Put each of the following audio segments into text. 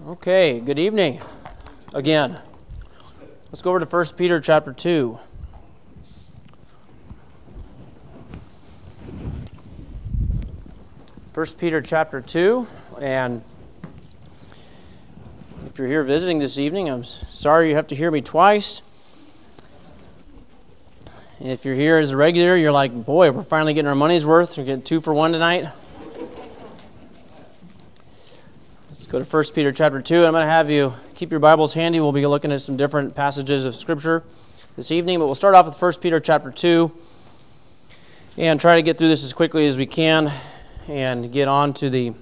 Okay, good evening again. Let's go over to 1 Peter chapter 2. First Peter chapter 2, and if you're here visiting this evening, I'm sorry you have to hear me twice. And if you're here as a regular, you're like, boy, we're finally getting our money's worth. We're getting 2 for 1 tonight. Let's go to 1 Peter chapter 2. I'm going to have you keep your Bibles handy. We'll be looking at some different passages of Scripture this evening, but we'll start off with 1 Peter chapter 2 and try to get through this as quickly as we can and get on to the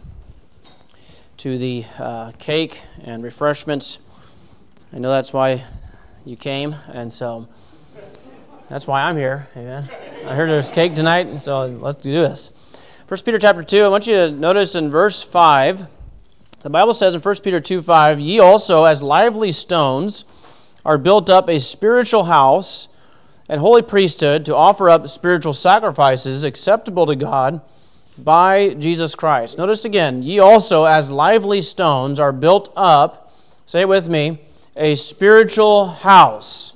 cake and refreshments. I know that's why you came, and so that's why I'm here. Amen. I heard there's cake tonight, so let's do this. 1 Peter chapter 2, I want you to notice in verse 5, the Bible says in 1 Peter 2:5, "Ye also, as lively stones, are built up a spiritual house and holy priesthood to offer up spiritual sacrifices acceptable to God by Jesus Christ." Notice again, "Ye also, as lively stones, are built up," say it with me, "a spiritual house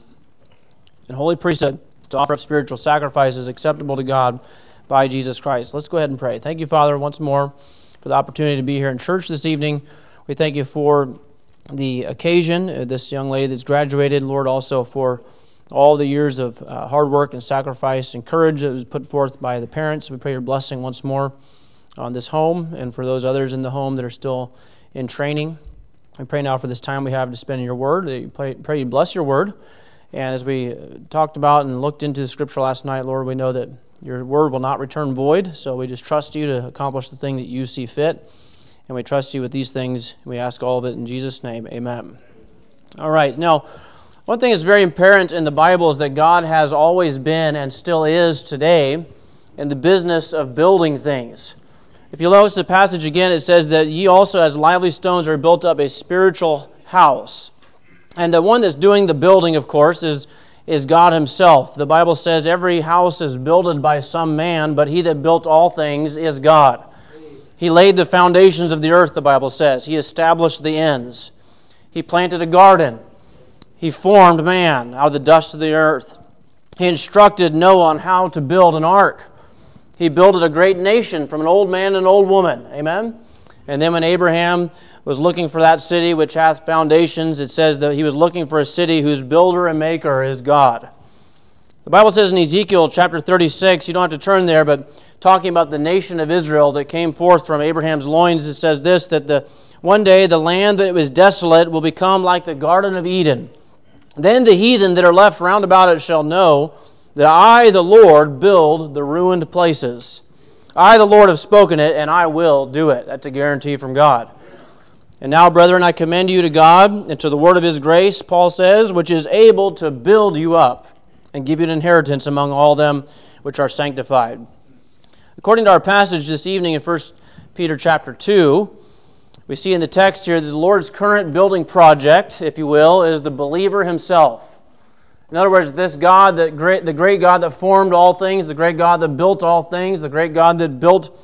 and holy priesthood to offer up spiritual sacrifices acceptable to God by Jesus Christ." Let's go ahead and pray. Thank you, Father, once more for the opportunity to be here in church this evening. We thank you for the occasion, this young lady that's graduated, Lord, also for all the years of hard work and sacrifice and courage that was put forth by the parents. We pray your blessing once more on this home and for those others in the home that are still in training. We pray now for this time we have to spend in your word. Pray you bless your word. And as we talked about and looked into the scripture last night, Lord, we know that your word will not return void, so we just trust you to accomplish the thing that you see fit. And we trust you with these things. We ask all of it in Jesus' name. Amen. All right. Now, one thing that's very apparent in the Bible is that God has always been and still is today in the business of building things. If you notice the passage again, it says that ye also as lively stones are built up a spiritual house. And the one that's doing the building, of course, is God himself. The Bible says every house is builded by some man, but he that built all things is God. He laid the foundations of the earth, the Bible says. He established the ends. He planted a garden. He formed man out of the dust of the earth. He instructed Noah on how to build an ark. He builded a great nation from an old man and an old woman. Amen? And then when Abraham was looking for that city which hath foundations, it says that he was looking for a city whose builder and maker is God. The Bible says in Ezekiel chapter 36, you don't have to turn there, but talking about the nation of Israel that came forth from Abraham's loins, it says this, that one day the land that was desolate will become like the Garden of Eden. Then the heathen that are left round about it shall know that I, the Lord, build the ruined places. I, the Lord, have spoken it, and I will do it. That's a guarantee from God. And now, brethren, I commend you to God and to the word of his grace, Paul says, which is able to build you up and give you an inheritance among all them which are sanctified. According to our passage this evening in 1 Peter chapter 2, we see in the text here that the Lord's current building project, if you will, is the believer himself. In other words, this God, the great God that formed all things, the great God that built all things, the great God that built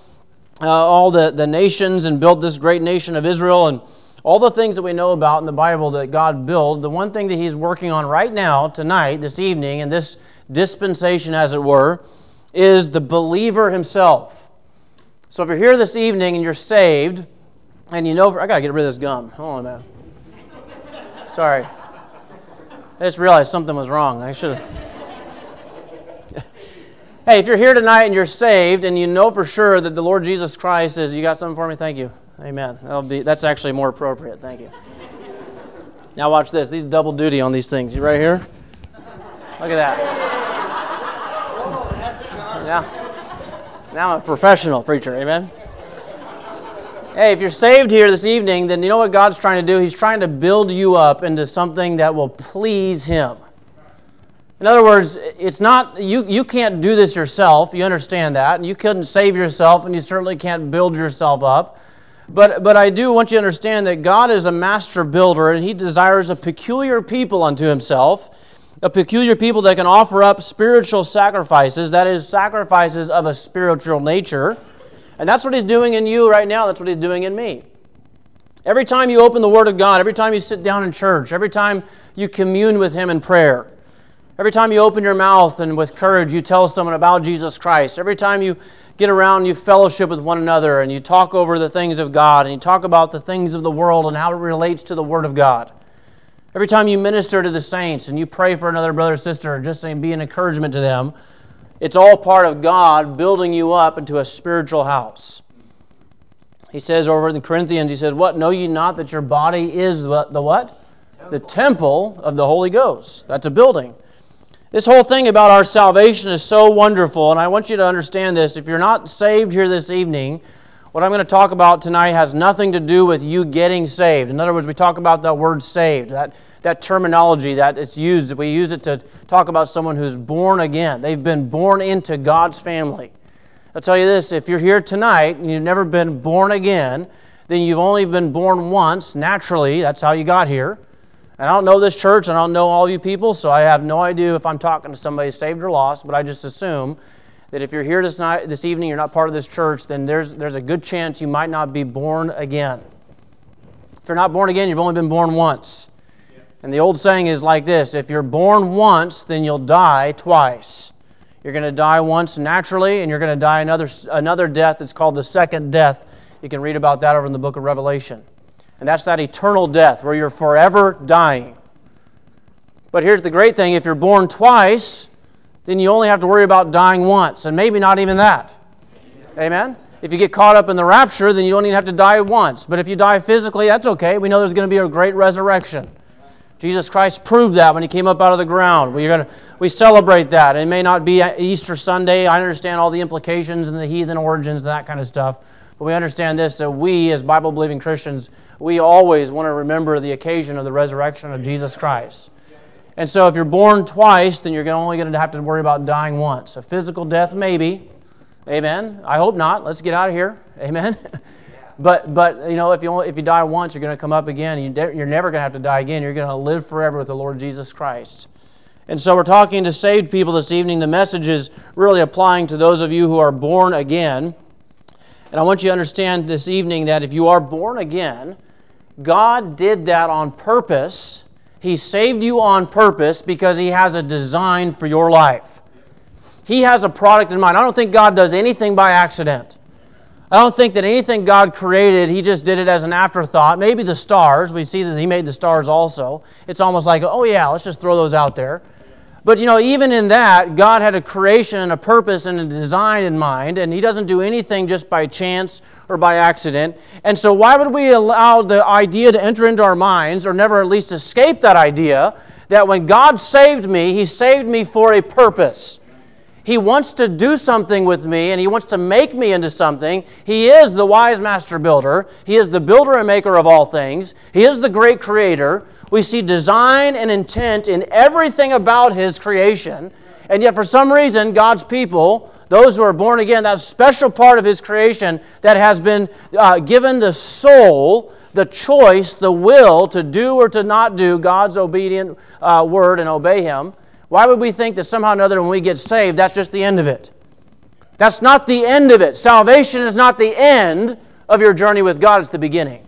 all the nations and built this great nation of Israel and all the things that we know about in the Bible that God built, the one thing that he's working on right now, tonight, this evening, in this dispensation, as it were, is the believer himself. So if you're here this evening and you're saved, and you know, I got to get rid of this gum. Hold on a minute. Sorry. I just realized something was wrong. I should have... Hey, if you're here tonight and you're saved and you know for sure that the Lord Jesus Christ is... You got something for me? Thank you. Amen. That's actually more appropriate. Thank you. Now watch this. These double duty on these things. You right here? Look at that. Now I'm a professional preacher. Amen. Hey, if you're saved here this evening, then you know what God's trying to do? He's trying to build you up into something that will please Him. In other words, it's not you can't do this yourself. You understand that. And you couldn't save yourself, and you certainly can't build yourself up. But I do want you to understand that God is a master builder, and He desires a peculiar people unto Himself, a peculiar people that can offer up spiritual sacrifices, that is, sacrifices of a spiritual nature. And that's what He's doing in you right now. That's what He's doing in me. Every time you open the Word of God, every time you sit down in church, every time you commune with Him in prayer, every time you open your mouth and with courage you tell someone about Jesus Christ, every time you get around and you fellowship with one another and you talk over the things of God and you talk about the things of the world and how it relates to the Word of God, every time you minister to the saints and you pray for another brother or sister and just be an encouragement to them, it's all part of God building you up into a spiritual house. He says over in Corinthians, he says, "What? Know ye not that your body is the what? The temple of the Holy Ghost." That's a building. This whole thing about our salvation is so wonderful, and I want you to understand this. If you're not saved here this evening, what I'm going to talk about tonight has nothing to do with you getting saved. In other words, we talk about that word saved, that terminology that it's used. We use it to talk about someone who's born again. They've been born into God's family. I'll tell you this, if you're here tonight and you've never been born again, then you've only been born once, naturally. That's how you got here. And I don't know this church, I don't know all you people, so I have no idea if I'm talking to somebody saved or lost, but I just assume that if you're here this evening, you're not part of this church, then there's a good chance you might not be born again. If you're not born again, you've only been born once. And the old saying is like this, if you're born once, then you'll die twice. You're going to die once naturally, and you're going to die another death. It's called the second death. You can read about that over in the book of Revelation. And that's that eternal death where you're forever dying. But here's the great thing. If you're born twice, then you only have to worry about dying once, and maybe not even that. Amen? If you get caught up in the rapture, then you don't even have to die once. But if you die physically, that's okay. We know there's going to be a great resurrection. Jesus Christ proved that when He came up out of the ground. We celebrate that. It may not be Easter Sunday. I understand all the implications and the heathen origins and that kind of stuff. But we understand this, that we as Bible-believing Christians, we always want to remember the occasion of the resurrection of Jesus Christ. And so if you're born twice, then you're only going to have to worry about dying once. A physical death, maybe. Amen. I hope not. Let's get out of here. Amen. But you know, if you die once, you're going to come up again. You're never going to have to die again. You're going to live forever with the Lord Jesus Christ. And so we're talking to saved people this evening. The message is really applying to those of you who are born again. And I want you to understand this evening that if you are born again, God did that on purpose. He saved you on purpose because He has a design for your life. He has a product in mind. I don't think God does anything by accident. I don't think that anything God created, He just did it as an afterthought. Maybe the stars. We see that He made the stars also. It's almost like, oh yeah, let's just throw those out there. But you know, even in that, God had a creation and a purpose and a design in mind, and He doesn't do anything just by chance or by accident. And so why would we allow the idea to enter into our minds, or never at least escape that idea, that when God saved me, He saved me for a purpose? He wants to do something with me, and He wants to make me into something. He is the wise master builder. He is the builder and maker of all things. He is the great creator. We see design and intent in everything about His creation. And yet for some reason, God's people, those who are born again, that special part of His creation that has been given the soul, the choice, the will to do or to not do God's obedient word and obey Him. Why would we think that somehow or another when we get saved, that's just the end of it? That's not the end of it. Salvation is not the end of your journey with God. It's the beginning.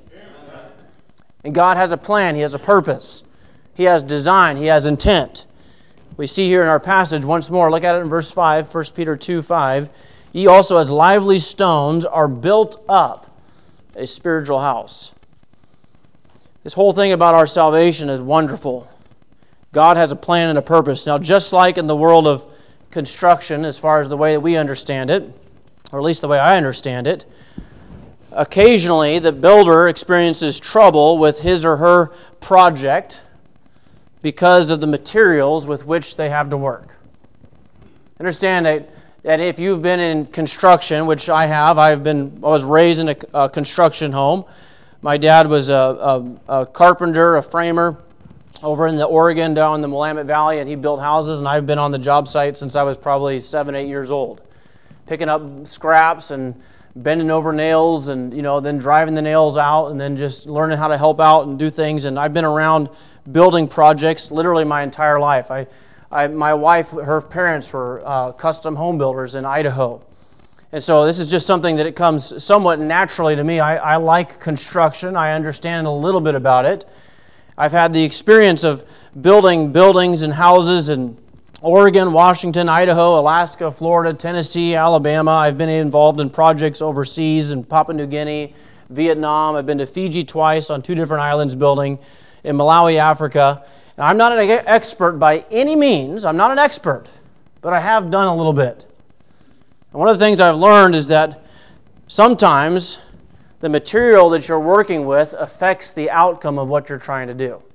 And God has a plan. He has a purpose. He has design. He has intent. We see here in our passage once more, look at it in verse 5, 1 Peter 2:5. Ye also as lively stones are built up a spiritual house. This whole thing about our salvation is wonderful. God has a plan and a purpose. Now, just like in the world of construction, as far as the way that we understand it, or at least the way I understand it, occasionally the builder experiences trouble with his or her project because of the materials with which they have to work. Understand that if you've been in construction, which I have, I was raised in a construction home. My dad was a carpenter, a framer, over in the Oregon, down in the Willamette Valley, and he built houses, and I've been on the job site since I was probably 7, 8 years old, picking up scraps and bending over nails, and then driving the nails out, and then just learning how to help out and do things. And I've been around building projects literally my entire life. My wife, her parents were custom home builders in Idaho, And so this is just something that it comes somewhat naturally to me. I like construction. I understand a little bit about it. I've had the experience of building buildings and houses in Oregon, Washington, Idaho, Alaska, Florida, Tennessee, Alabama. I've been involved in projects overseas in Papua New Guinea, Vietnam. I've been to Fiji twice on 2 different islands building, in Malawi, Africa. And I'm not an expert by any means. I'm not an expert, but I have done a little bit. And one of the things I've learned is that sometimes the material that you're working with affects the outcome of what you're trying to do.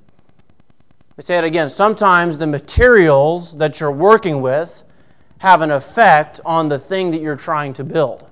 I say it again. Sometimes the materials that you're working with have an effect on the thing that you're trying to build.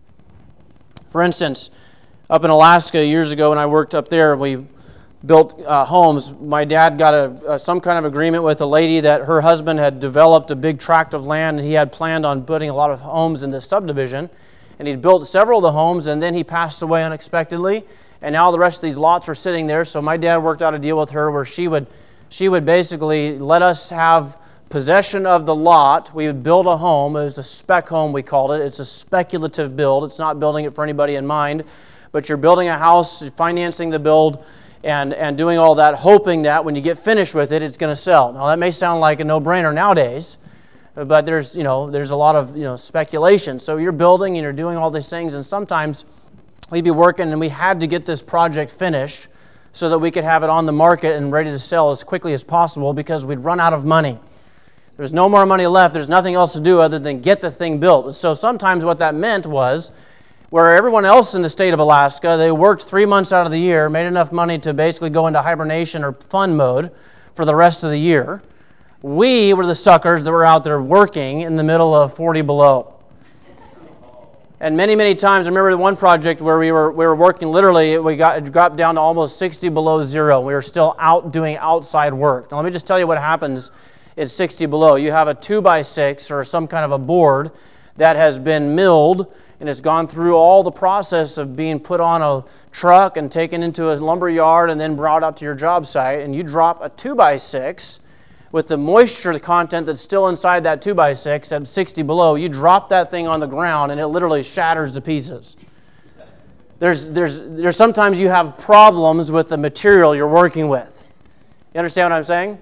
For instance, up in Alaska years ago when I worked up there, we built homes. My dad got some kind of agreement with a lady that her husband had developed a big tract of land, and he had planned on putting a lot of homes in this subdivision. And he'd built several of the homes, and then he passed away unexpectedly. And now the rest of these lots are sitting there. So my dad worked out a deal with her where she would basically let us have possession of the lot. We would build a home. It was a spec home, we called it. It's a speculative build. It's not building it for anybody in mind, but you're building a house, financing the build, and doing all that, hoping that when you get finished with it, it's going to sell. Now, that may sound like a no-brainer nowadays, but there's a lot of speculation. So you're building and you're doing all these things, and sometimes we'd be working and we had to get this project finished so that we could have it on the market and ready to sell as quickly as possible because we'd run out of money. There's no more money left. There's nothing else to do other than get the thing built. And so sometimes what that meant was, where everyone else in the state of Alaska, they worked 3 months out of the year, made enough money to basically go into hibernation or fun mode for the rest of the year. We were the suckers that were out there working in the middle of 40 below. And many, many times, I remember one project where we were working literally, it dropped down to almost 60 below zero. We were still out doing outside work. Now let me just tell you what happens at 60 below. You have a 2x6 or some kind of a board that has been milled and it's gone through all the process of being put on a truck and taken into a lumber yard and then brought out to your job site, and you drop a 2x6 with the moisture content that's still inside that 2x6 at 60 below, you drop that thing on the ground and it literally shatters to pieces. There's sometimes you have problems with the material you're working with. You understand what I'm saying?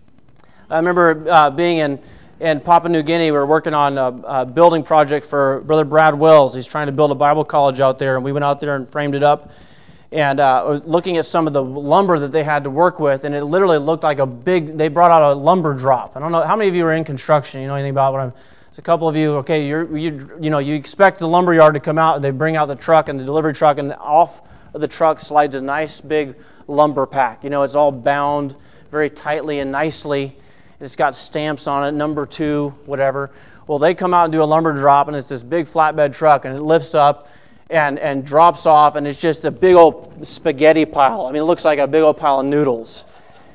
I remember being in Papua New Guinea. We were working on a building project for Brother Brad Wells. He's trying to build a Bible college out there, and we went out there and framed it up and looking at some of the lumber that they had to work with, and it literally looked like they brought out a lumber drop. I don't know, how many of you are in construction? You know anything about what I'm... It's a couple of you, okay, you expect the lumber yard to come out, and they bring out the truck and the delivery truck, and off of the truck slides a nice big lumber pack. It's all bound very tightly and nicely. It's got stamps on it, number 2, whatever. Well, they come out and do a lumber drop, and it's this big flatbed truck, and it lifts up and drops off, and it's just a big old spaghetti pile. I mean, it looks like a big old pile of noodles.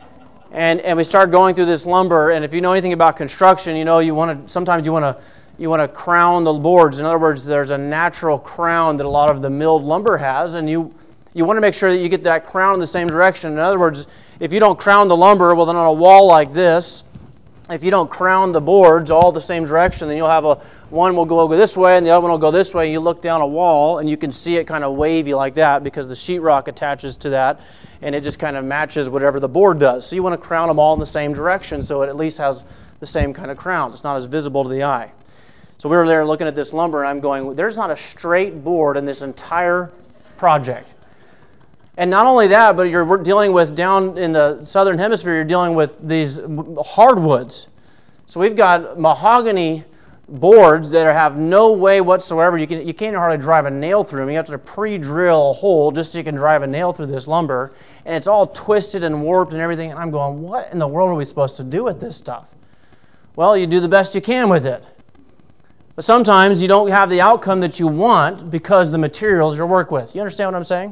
And we start going through this lumber, and if you know anything about construction, sometimes you want to crown the boards. In other words, there's a natural crown that a lot of the milled lumber has, and you want to make sure that you get that crown in the same direction. In other words, if you don't crown the lumber, well, then on a wall like this, if you don't crown the boards all the same direction, then you'll have one will go this way and the other one will go this way. And you look down a wall and you can see it kind of wavy like that because the sheetrock attaches to that and it just kind of matches whatever the board does. So you want to crown them all in the same direction so it at least has the same kind of crown. It's not as visible to the eye. So we were there looking at this lumber and I'm going, there's not a straight board in this entire project. And not only that, but you're dealing with, down in the southern hemisphere, you're dealing with these hardwoods. So we've got mahogany boards that have no way whatsoever. You can't hardly drive a nail through them. You have to pre-drill a hole just so you can drive a nail through this lumber. And it's all twisted and warped and everything. And I'm going, what in the world are we supposed to do with this stuff? Well, you do the best you can with it. But sometimes you don't have the outcome that you want because the materials you work with. You understand what I'm saying?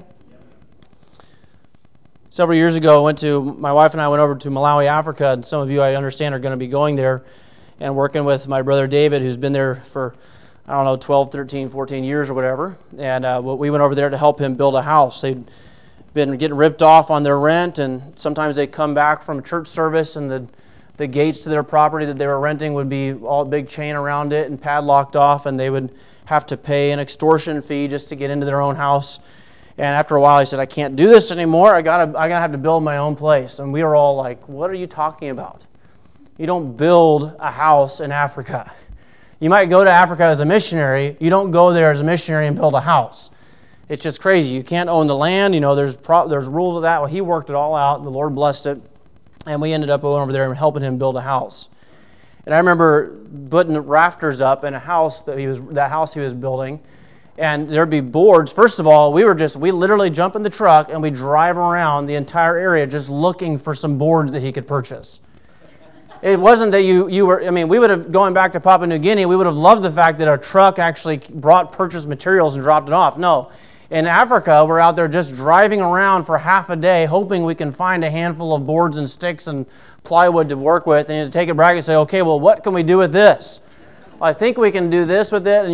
Several years ago, my wife and I went over to Malawi, Africa, and some of you, I understand, are going to be going there and working with my brother David, who's been there for, 12, 13, 14 years or whatever. And we went over there to help him build a house. They'd been getting ripped off on their rent, and sometimes they come back from a church service, and the gates to their property that they were renting would be all big chain around it and padlocked off, and they would have to pay an extortion fee just to get into their own house. And after a while, he said, I can't do this anymore. I gotta have to build my own place. And we were all like, what are you talking about? You don't build a house in Africa. You might go to Africa as a missionary. You don't go there as a missionary and build a house. It's just crazy. You can't own the land. There's rules of that. Well, he worked it all out, and the Lord blessed it. And we ended up going over there and helping him build a house. And I remember putting rafters up in a house that he was building. And there'd be boards. First of all, we literally jump in the truck and we drive around the entire area just looking for some boards that he could purchase. It wasn't that we would have, going back to Papua New Guinea, we would have loved the fact that our truck actually brought purchased materials and dropped it off. No. In Africa, we're out there just driving around for half a day, hoping we can find a handful of boards and sticks and plywood to work with, and you take it back and say, okay, well, what can we do with this? I think we can do this with it, and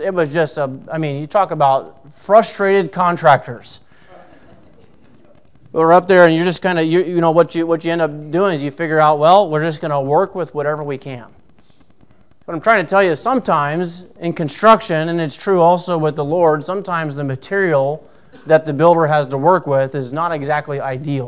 you talk about frustrated contractors. We're up there, and you're just kind of, what you end up doing is you figure out, well, we're just going to work with whatever we can. But I'm trying to tell you, sometimes in construction, and it's true also with the Lord, sometimes the material that the builder has to work with is not exactly ideal.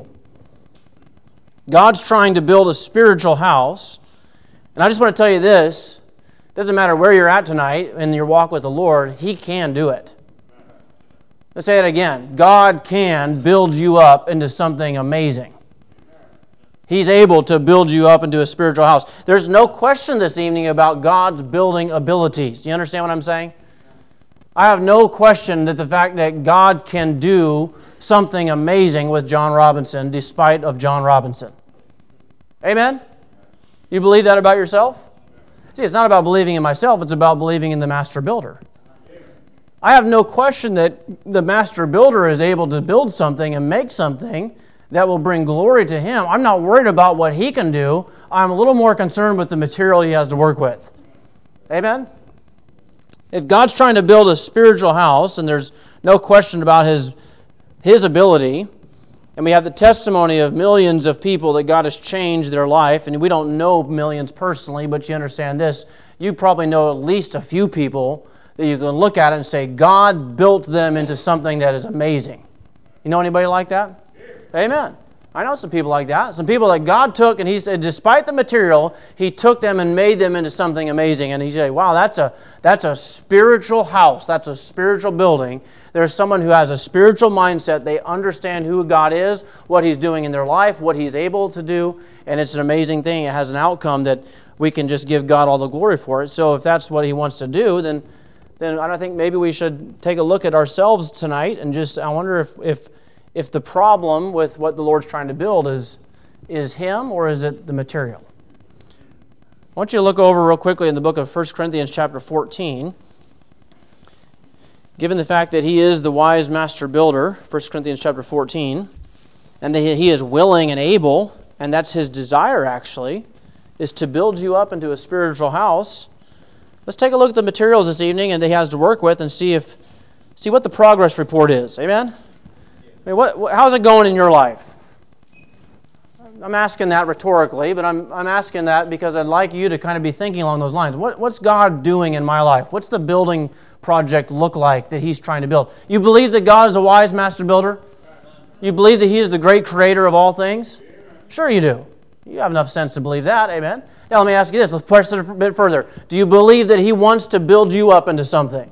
God's trying to build a spiritual house, and I just want to tell you this. Doesn't matter where you're at tonight in your walk with the Lord, He can do it. Let's say it again. God can build you up into something amazing. He's able to build you up into a spiritual house. There's no question this evening about God's building abilities. Do you understand what I'm saying? I have no question that the fact that God can do something amazing with John Robinson despite of John Robinson. Amen? You believe that about yourself? See, it's not about believing in myself, it's about believing in the Master Builder. I have no question that the Master Builder is able to build something and make something that will bring glory to Him. I'm not worried about what He can do. I'm a little more concerned with the material He has to work with. Amen? If God's trying to build a spiritual house, and there's no question about His ability, and we have the testimony of millions of people that God has changed their life, and we don't know millions personally, but you understand this, you probably know at least a few people that you can look at it and say, God built them into something that is amazing. You know anybody like that? Amen. I know some people like that. Some people that God took, and He said, despite the material, He took them and made them into something amazing. And He said, wow, that's a spiritual house. That's a spiritual building. There's someone who has a spiritual mindset. They understand who God is, what He's doing in their life, what He's able to do, and it's an amazing thing. It has an outcome that we can just give God all the glory for it. So if that's what He wants to do, then I don't think maybe we should take a look at ourselves tonight and I wonder if the problem with what the Lord's trying to build is Him or is it the material? I want you to look over real quickly in the book of 1 Corinthians chapter 14. Given the fact that He is the wise master builder, 1 Corinthians chapter 14, and that He is willing and able, and that's His desire actually, is to build you up into a spiritual house. Let's take a look at the materials this evening and that He has to work with and see what the progress report is. Amen? I mean, how's it going in your life? I'm asking that rhetorically, but I'm asking that because I'd like you to kind of be thinking along those lines. What's God doing in my life? What's the building project look like that He's trying to build? You believe that God is a wise master builder? You believe that He is the great creator of all things? Sure you do. You have enough sense to believe that. Amen? Now let me ask you this. Let's press it a bit further. Do you believe that He wants to build you up into something?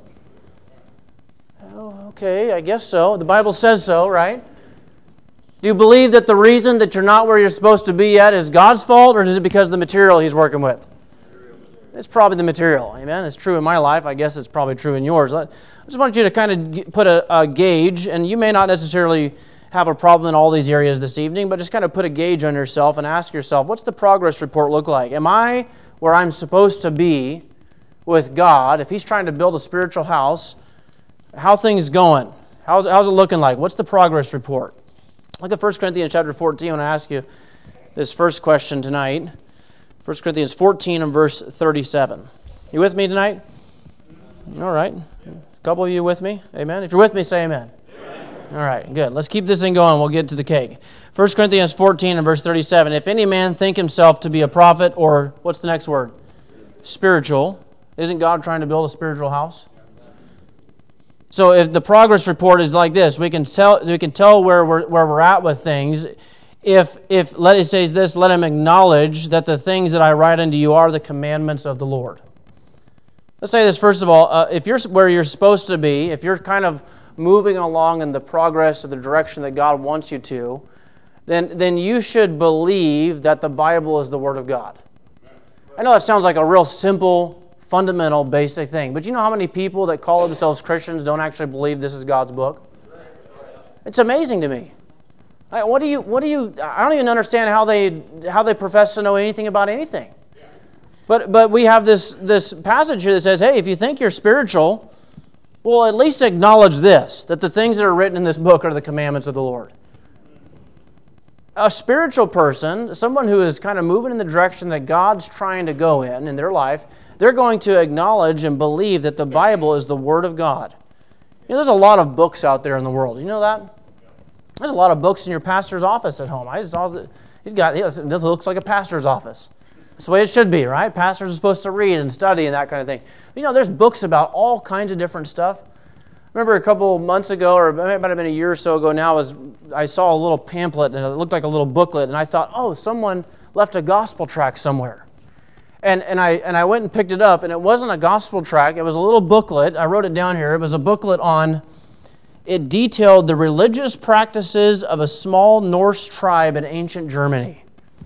Okay, I guess so. The Bible says so, right? Do you believe that the reason that you're not where you're supposed to be yet is God's fault, or is it because of the material He's working with? It's probably the material. Amen? It's true in my life. I guess it's probably true in yours. I just want you to kind of put a gauge, and you may not necessarily have a problem in all these areas this evening, but just kind of put a gauge on yourself and ask yourself, what's the progress report look like? Am I where I'm supposed to be with God? If He's trying to build a spiritual house, how things going? How's it looking like? What's the progress report? Look at 1 Corinthians chapter 14. I want to ask you this first question tonight. 1 Corinthians 14 and verse 37. You with me tonight? All right. A couple of you with me? Amen. If you're with me, say amen. Amen. All right, good. Let's keep this thing going. We'll get to the cake. 1 Corinthians 14 and verse 37. If any man think himself to be a prophet, or what's the next word? Spiritual. Isn't God trying to build a spiritual house? So if the progress report is like this, we can tell where we're at with things. If let it says this, let him acknowledge that the things that I write unto you are the commandments of the Lord. Let's say this first of all. If you're where you're supposed to be, if you're kind of moving along in the progress of the direction that God wants you to, then you should believe that the Bible is the Word of God. I know that sounds like a real simple, fundamental, basic thing, but you know how many people that call themselves Christians don't actually believe this is God's book? It's amazing to me. I don't even understand how they profess to know anything about anything. But we have this passage here that says, hey, if you think you're spiritual, well, at least acknowledge this, that the things that are written in this book are the commandments of the Lord. A spiritual person, someone who is kind of moving in the direction that God's trying to go in their life, they're going to acknowledge and believe that the Bible is the Word of God. You know, there's a lot of books out there in the world. You know that? There's a lot of books in your pastor's office at home. I just saw that this looks like a pastor's office. That's the way it should be, right? Pastors are supposed to read and study and that kind of thing. But, you know, there's books about all kinds of different stuff. I remember a couple months ago, or it might have been a year or so ago now, I saw a little pamphlet, and it looked like a little booklet, and I thought, oh, someone left a gospel tract somewhere. And I went and picked it up, and it wasn't a gospel tract. It was a little booklet. I wrote it down here. It was a booklet it detailed the religious practices of a small Norse tribe in ancient Germany.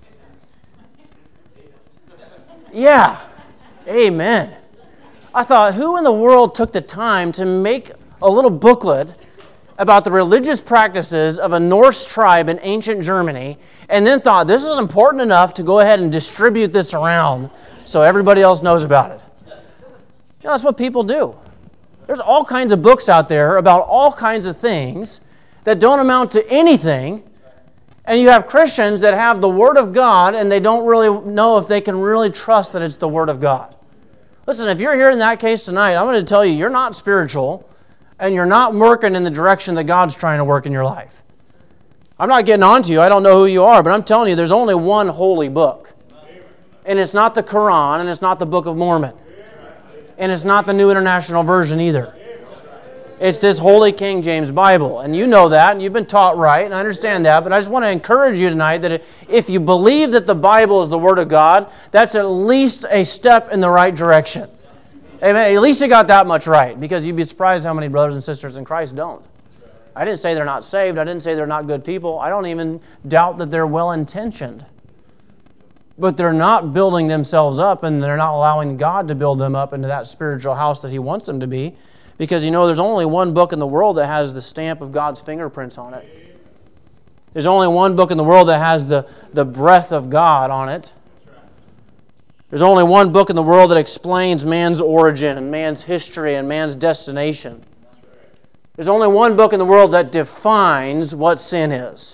Yeah, amen. I thought, who in the world took the time to make a little booklet about the religious practices of a Norse tribe in ancient Germany, and then thought, this is important enough to go ahead and distribute this around so everybody else knows about it? You know, that's what people do. There's all kinds of books out there about all kinds of things that don't amount to anything, and you have Christians that have the Word of God, and they don't really know if they can really trust that it's the Word of God. Listen, if you're here in that case tonight, I'm going to tell you, you're not spiritual, and you're not working in the direction that God's trying to work in your life. I'm not getting on to you. I don't know who you are, but I'm telling you, there's only one holy book. And it's not the Quran, and it's not the Book of Mormon. And it's not the New International Version either. It's this Holy King James Bible. And you know that, and you've been taught right, and I understand that, but I just want to encourage you tonight that if you believe that the Bible is the Word of God, that's at least a step in the right direction. Amen. At least you got that much right, because you'd be surprised how many brothers and sisters in Christ don't. I didn't say they're not saved. I didn't say they're not good people. I don't even doubt that they're well-intentioned. But they're not building themselves up, and they're not allowing God to build them up into that spiritual house that He wants them to be, because, you know, there's only one book in the world that has the stamp of God's fingerprints on it. There's only one book in the world that has the breath of God on it. There's only one book in the world that explains man's origin and man's history and man's destination. There's only one book in the world that defines what sin is.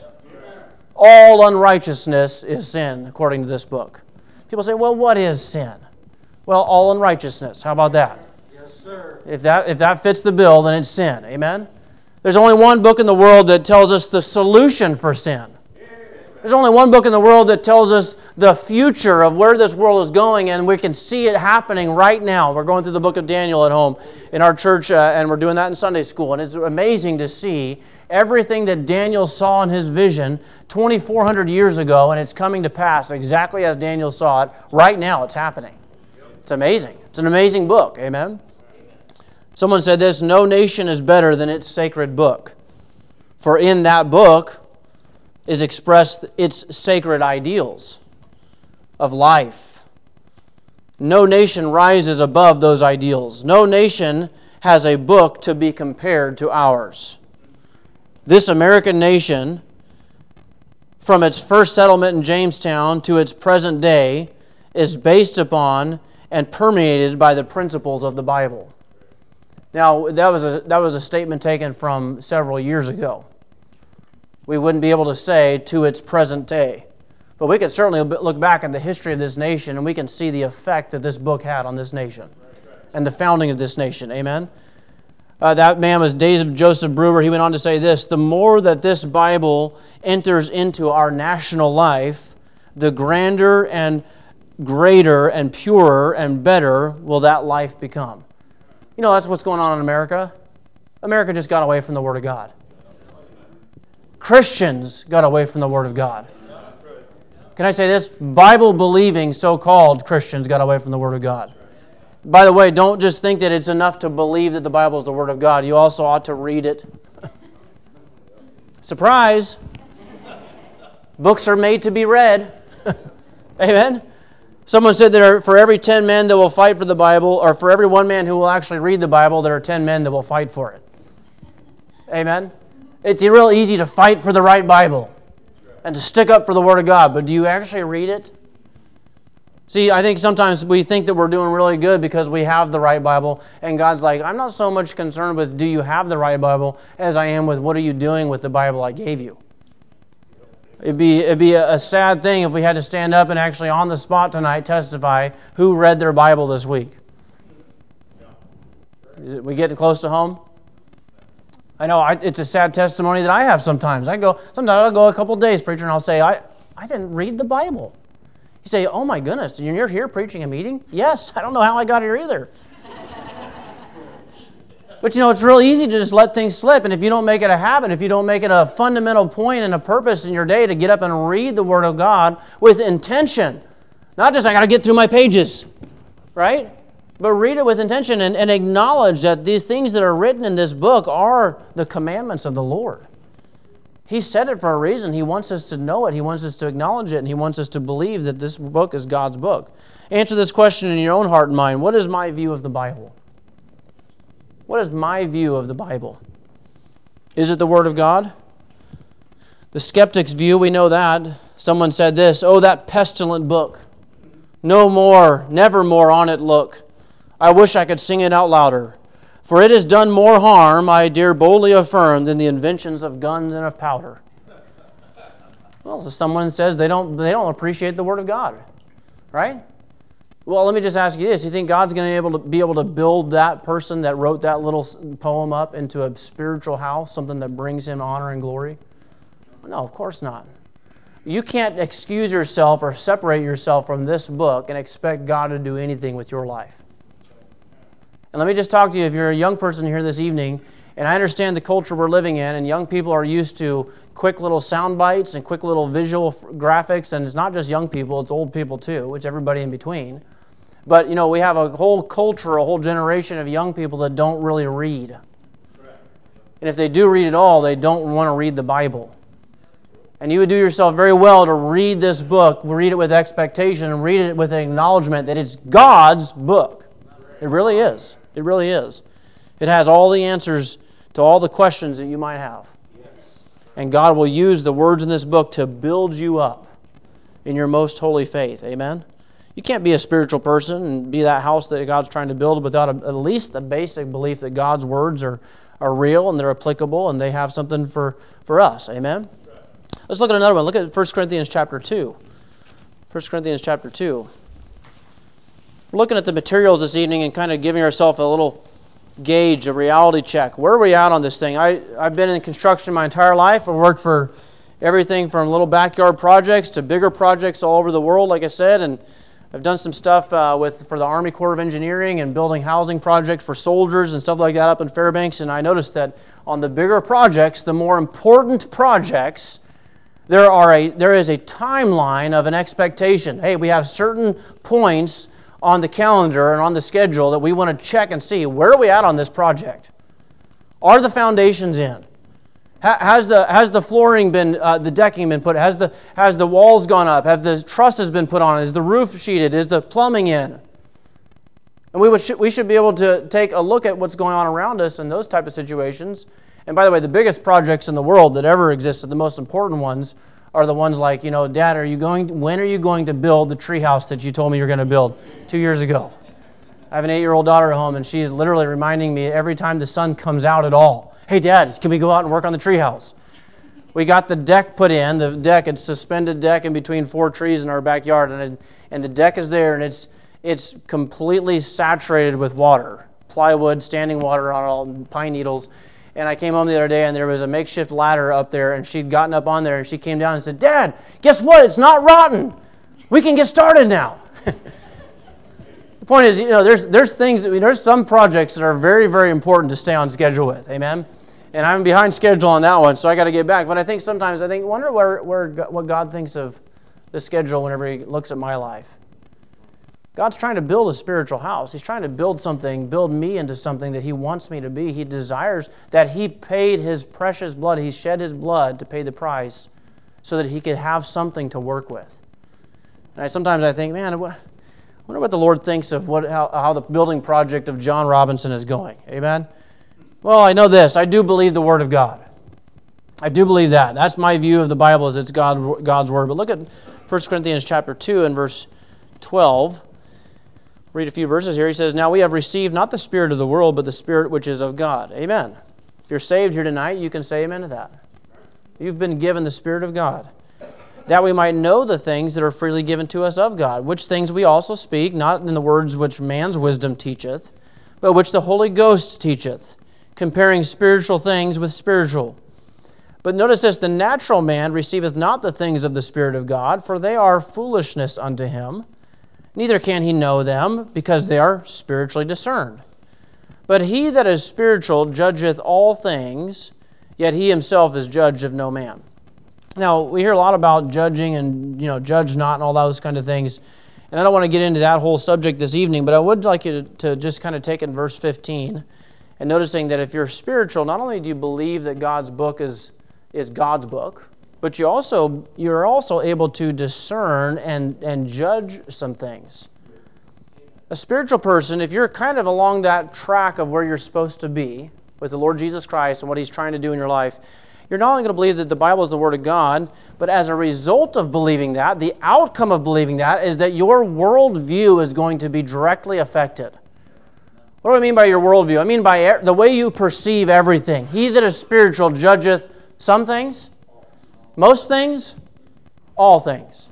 All unrighteousness is sin, according to this book. People say, well, what is sin? Well, all unrighteousness. How about that? Yes, sir. If that fits the bill, then it's sin. Amen? There's only one book in the world that tells us the solution for sin. There's only one book in the world that tells us the future of where this world is going, and we can see it happening right now. We're going through the book of Daniel at home in our church, and we're doing that in Sunday school. And it's amazing to see everything that Daniel saw in his vision 2,400 years ago, and it's coming to pass exactly as Daniel saw it. Right now, it's happening. It's amazing. It's an amazing book. Amen? Someone said this, no nation is better than its sacred book. For in that book is expressed its sacred ideals of life. No nation rises above those ideals. No nation has a book to be compared to ours. This American nation, from its first settlement in Jamestown to its present day, is based upon and permeated by the principles of the Bible. Now, that was a statement taken from several years ago. We wouldn't be able to say to its present day. But we can certainly look back at the history of this nation, and we can see the effect that this book had on this nation and the founding of this nation. Amen? That man was David Joseph Brewer. He went on to say this, the more that this Bible enters into our national life, the grander and greater and purer and better will that life become. You know, that's what's going on in America. America just got away from the Word of God. Christians got away from the Word of God. Can I say this? Bible-believing so-called Christians got away from the Word of God. By the way, don't just think that it's enough to believe that the Bible is the Word of God. You also ought to read it. Surprise! Books are made to be read. Amen? Someone said there are, for every 10 men that will fight for the Bible, or for every one man who will actually read the Bible, there are 10 men that will fight for it. Amen? It's real easy to fight for the right Bible and to stick up for the Word of God, but do you actually read it? See, I think sometimes we think that we're doing really good because we have the right Bible, and God's like, I'm not so much concerned with do you have the right Bible as I am with what are you doing with the Bible I gave you. It'd be a sad thing if we had to stand up and actually on the spot tonight testify who read their Bible this week. We get close to home? I know it's a sad testimony that I have sometimes. Sometimes I'll go a couple days, preacher, and I'll say, I didn't read the Bible. You say, oh my goodness, you're here preaching a meeting? Yes, I don't know how I got here either. But it's real easy to just let things slip, and if you don't make it a habit, if you don't make it a fundamental point and a purpose in your day to get up and read the Word of God with intention, not just I got to get through my pages, right? But read it with intention and acknowledge that these things that are written in this book are the commandments of the Lord. He said it for a reason. He wants us to know it. He wants us to acknowledge it, and He wants us to believe that this book is God's book. Answer this question in your own heart and mind. What is my view of the Bible? What is my view of the Bible? Is it the Word of God? The skeptic's view, we know that. Someone said this, oh, that pestilent book. No more, never more on it look. I wish I could sing it out louder. For it has done more harm, I dare boldly affirm, than the inventions of guns and of powder. Well, so someone says they don't appreciate the Word of God, right? Well, let me just ask you this. You think God's going to be able to build that person that wrote that little poem up into a spiritual house, something that brings Him honor and glory? No, of course not. You can't excuse yourself or separate yourself from this book and expect God to do anything with your life. And let me just talk to you, if you're a young person here this evening, and I understand the culture we're living in, and young people are used to quick little sound bites and quick little visual graphics, and it's not just young people, it's old people too, which everybody in between. But, we have a whole culture, a whole generation of young people that don't really read. And if they do read at all, they don't want to read the Bible. And you would do yourself very well to read this book, read it with expectation, and read it with an acknowledgement that it's God's book. It really is. It really is. It has all the answers to all the questions that you might have. And God will use the words in this book to build you up in your most holy faith. Amen? You can't be a spiritual person and be that house that God's trying to build without at least the basic belief that God's words are real and they're applicable and they have something for us. Amen? Let's look at another one. Look at 1 Corinthians chapter 2. 1 Corinthians chapter 2. We're looking at the materials this evening and kind of giving ourselves a little gauge, a reality check. Where are we at on this thing? I've been in construction my entire life. I've worked for everything from little backyard projects to bigger projects all over the world, like I said, and I've done some stuff for the Army Corps of Engineering and building housing projects for soldiers and stuff like that up in Fairbanks, and I noticed that on the bigger projects, the more important projects, there is a timeline of an expectation. Hey, we have certain points on the calendar and on the schedule that we want to check and see, where are we at on this project? Are the foundations in? Has the flooring been, the decking been put? Has the walls gone up? Have the trusses been put on? Is the roof sheeted? Is the plumbing in? And we should be able to take a look at what's going on around us in those type of situations. And by the way, the biggest projects in the world that ever existed, the most important ones, are the ones like, Dad, when are you going to build the treehouse that you told me you're going to build 2 years ago? I have an 8-year-old daughter at home, and she is literally reminding me every time the sun comes out at all, hey, Dad, can we go out and work on the treehouse? We got the deck put in. The deck, it's a suspended deck in between 4 trees in our backyard, and the deck is there, and it's completely saturated with water, plywood, standing water on all pine needles. And I came home the other day, and there was a makeshift ladder up there, and she'd gotten up on there, and she came down and said, Dad, guess what? It's not rotten. We can get started now. The point is, there's things, there's some projects that are very, very important to stay on schedule with. Amen? And I'm behind schedule on that one, so I got to get back. But I think sometimes, wonder what God thinks of the schedule whenever He looks at my life. God's trying to build a spiritual house. He's trying to build me into something that He wants me to be. He desires that He paid His precious blood. He shed His blood to pay the price so that He could have something to work with. And sometimes I think, man, I wonder what the Lord thinks of how the building project of John Robinson is going. Amen? Well, I know this. I do believe the Word of God. I do believe that. That's my view of the Bible, is it's God's Word. But look at 1 Corinthians chapter 2 and verse 12. Read a few verses here. He says, "Now we have received not the spirit of the world, but the Spirit which is of God." Amen. If you're saved here tonight, you can say amen to that. You've been given the Spirit of God, that we might know the things that are freely given to us of God, which things we also speak, not in the words which man's wisdom teacheth, but which the Holy Ghost teacheth, comparing spiritual things with spiritual. But notice this, the natural man receiveth not the things of the Spirit of God, for they are foolishness unto him. Neither can he know them, because they are spiritually discerned. But he that is spiritual judgeth all things, yet he himself is judged of no man. Now, we hear a lot about judging and, judge not and all those kind of things. And I don't want to get into that whole subject this evening, but I would like you to just kind of take in verse 15 and noticing that if you're spiritual, not only do you believe that God's book is God's book, but you're also able to discern and judge some things. A spiritual person, if you're kind of along that track of where you're supposed to be with the Lord Jesus Christ and what He's trying to do in your life, you're not only going to believe that the Bible is the Word of God, but as a result of believing that, the outcome of believing that is that your worldview is going to be directly affected. What do I mean by your worldview? I mean by the way you perceive everything. He that is spiritual judgeth some things, most things, all things.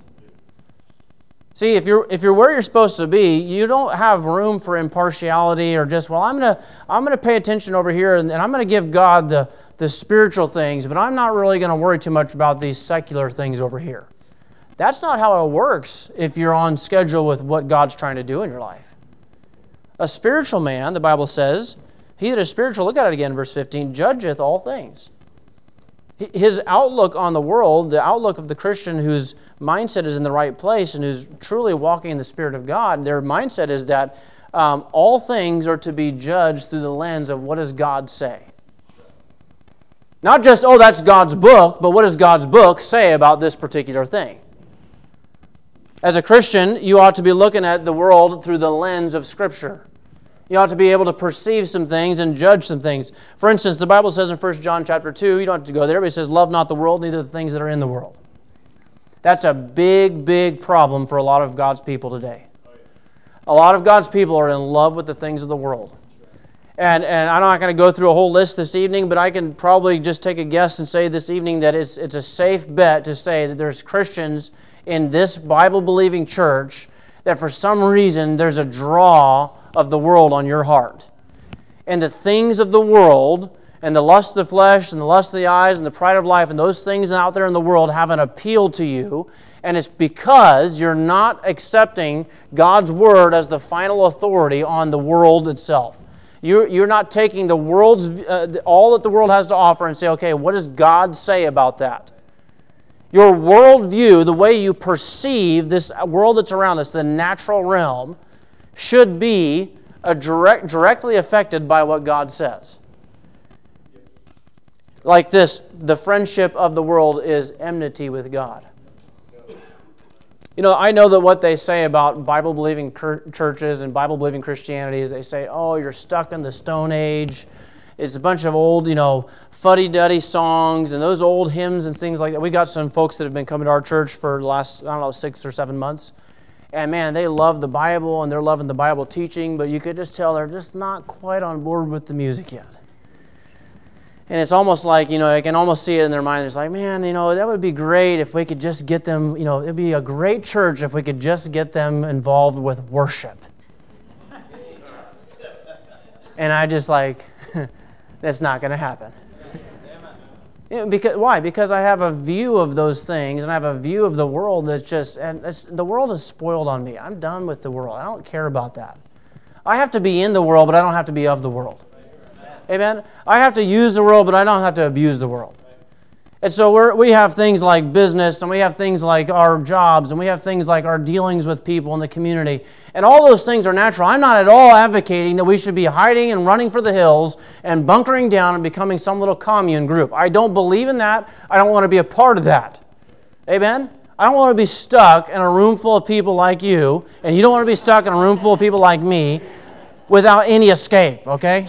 See, if you're where you're supposed to be, you don't have room for impartiality or just, I'm gonna pay attention over here and I'm gonna give God the spiritual things, but I'm not really gonna worry too much about these secular things over here. That's not how it works if you're on schedule with what God's trying to do in your life. A spiritual man, the Bible says, he that is spiritual, look at it again, verse 15, judgeth all things. His outlook on the world, the outlook of the Christian whose mindset is in the right place and who's truly walking in the Spirit of God, their mindset is that all things are to be judged through the lens of what does God say. Not just, that's God's book, but what does God's book say about this particular thing? As a Christian, you ought to be looking at the world through the lens of Scripture. You ought to be able to perceive some things and judge some things. For instance, the Bible says in 1 John chapter 2, you don't have to go there, but it says, love not the world, neither the things that are in the world. That's a big, big problem for a lot of God's people today. A lot of God's people are in love with the things of the world. And I'm not going to go through a whole list this evening, but I can probably just take a guess and say this evening that it's a safe bet to say that there's Christians in this Bible-believing church that for some reason there's a draw of the world on your heart. And the things of the world and the lust of the flesh and the lust of the eyes and the pride of life and those things out there in the world have an appeal to you. And it's because you're not accepting God's Word as the final authority on the world itself. You're not taking the world's all that the world has to offer and say, okay, what does God say about that? Your worldview, the way you perceive this world that's around us, the natural realm, should be directly affected by what God says. Like this, the friendship of the world is enmity with God. I know that what they say about Bible-believing churches and Bible-believing Christianity is they say, you're stuck in the Stone Age. It's a bunch of old, fuddy-duddy songs and those old hymns and things like that. We got some folks that have been coming to our church for the last, 6 or 7 months. And man, they love the Bible and they're loving the Bible teaching, but you could just tell they're just not quite on board with the music yet. And it's almost like, I can almost see it in their mind. It's like, man, that would be great if we could just get them, it'd be a great church if we could just get them involved with worship. And I just like, that's not going to happen. Why? Because I have a view of those things, and I have a view of the world that's just, the world is spoiled on me. I'm done with the world. I don't care about that. I have to be in the world, but I don't have to be of the world. Amen? I have to use the world, but I don't have to abuse the world. And so we have things like business, and we have things like our jobs, and we have things like our dealings with people in the community. And all those things are natural. I'm not at all advocating that we should be hiding and running for the hills and bunkering down and becoming some little commune group. I don't believe in that. I don't want to be a part of that. Amen? I don't want to be stuck in a room full of people like you, and you don't want to be stuck in a room full of people like me without any escape, okay?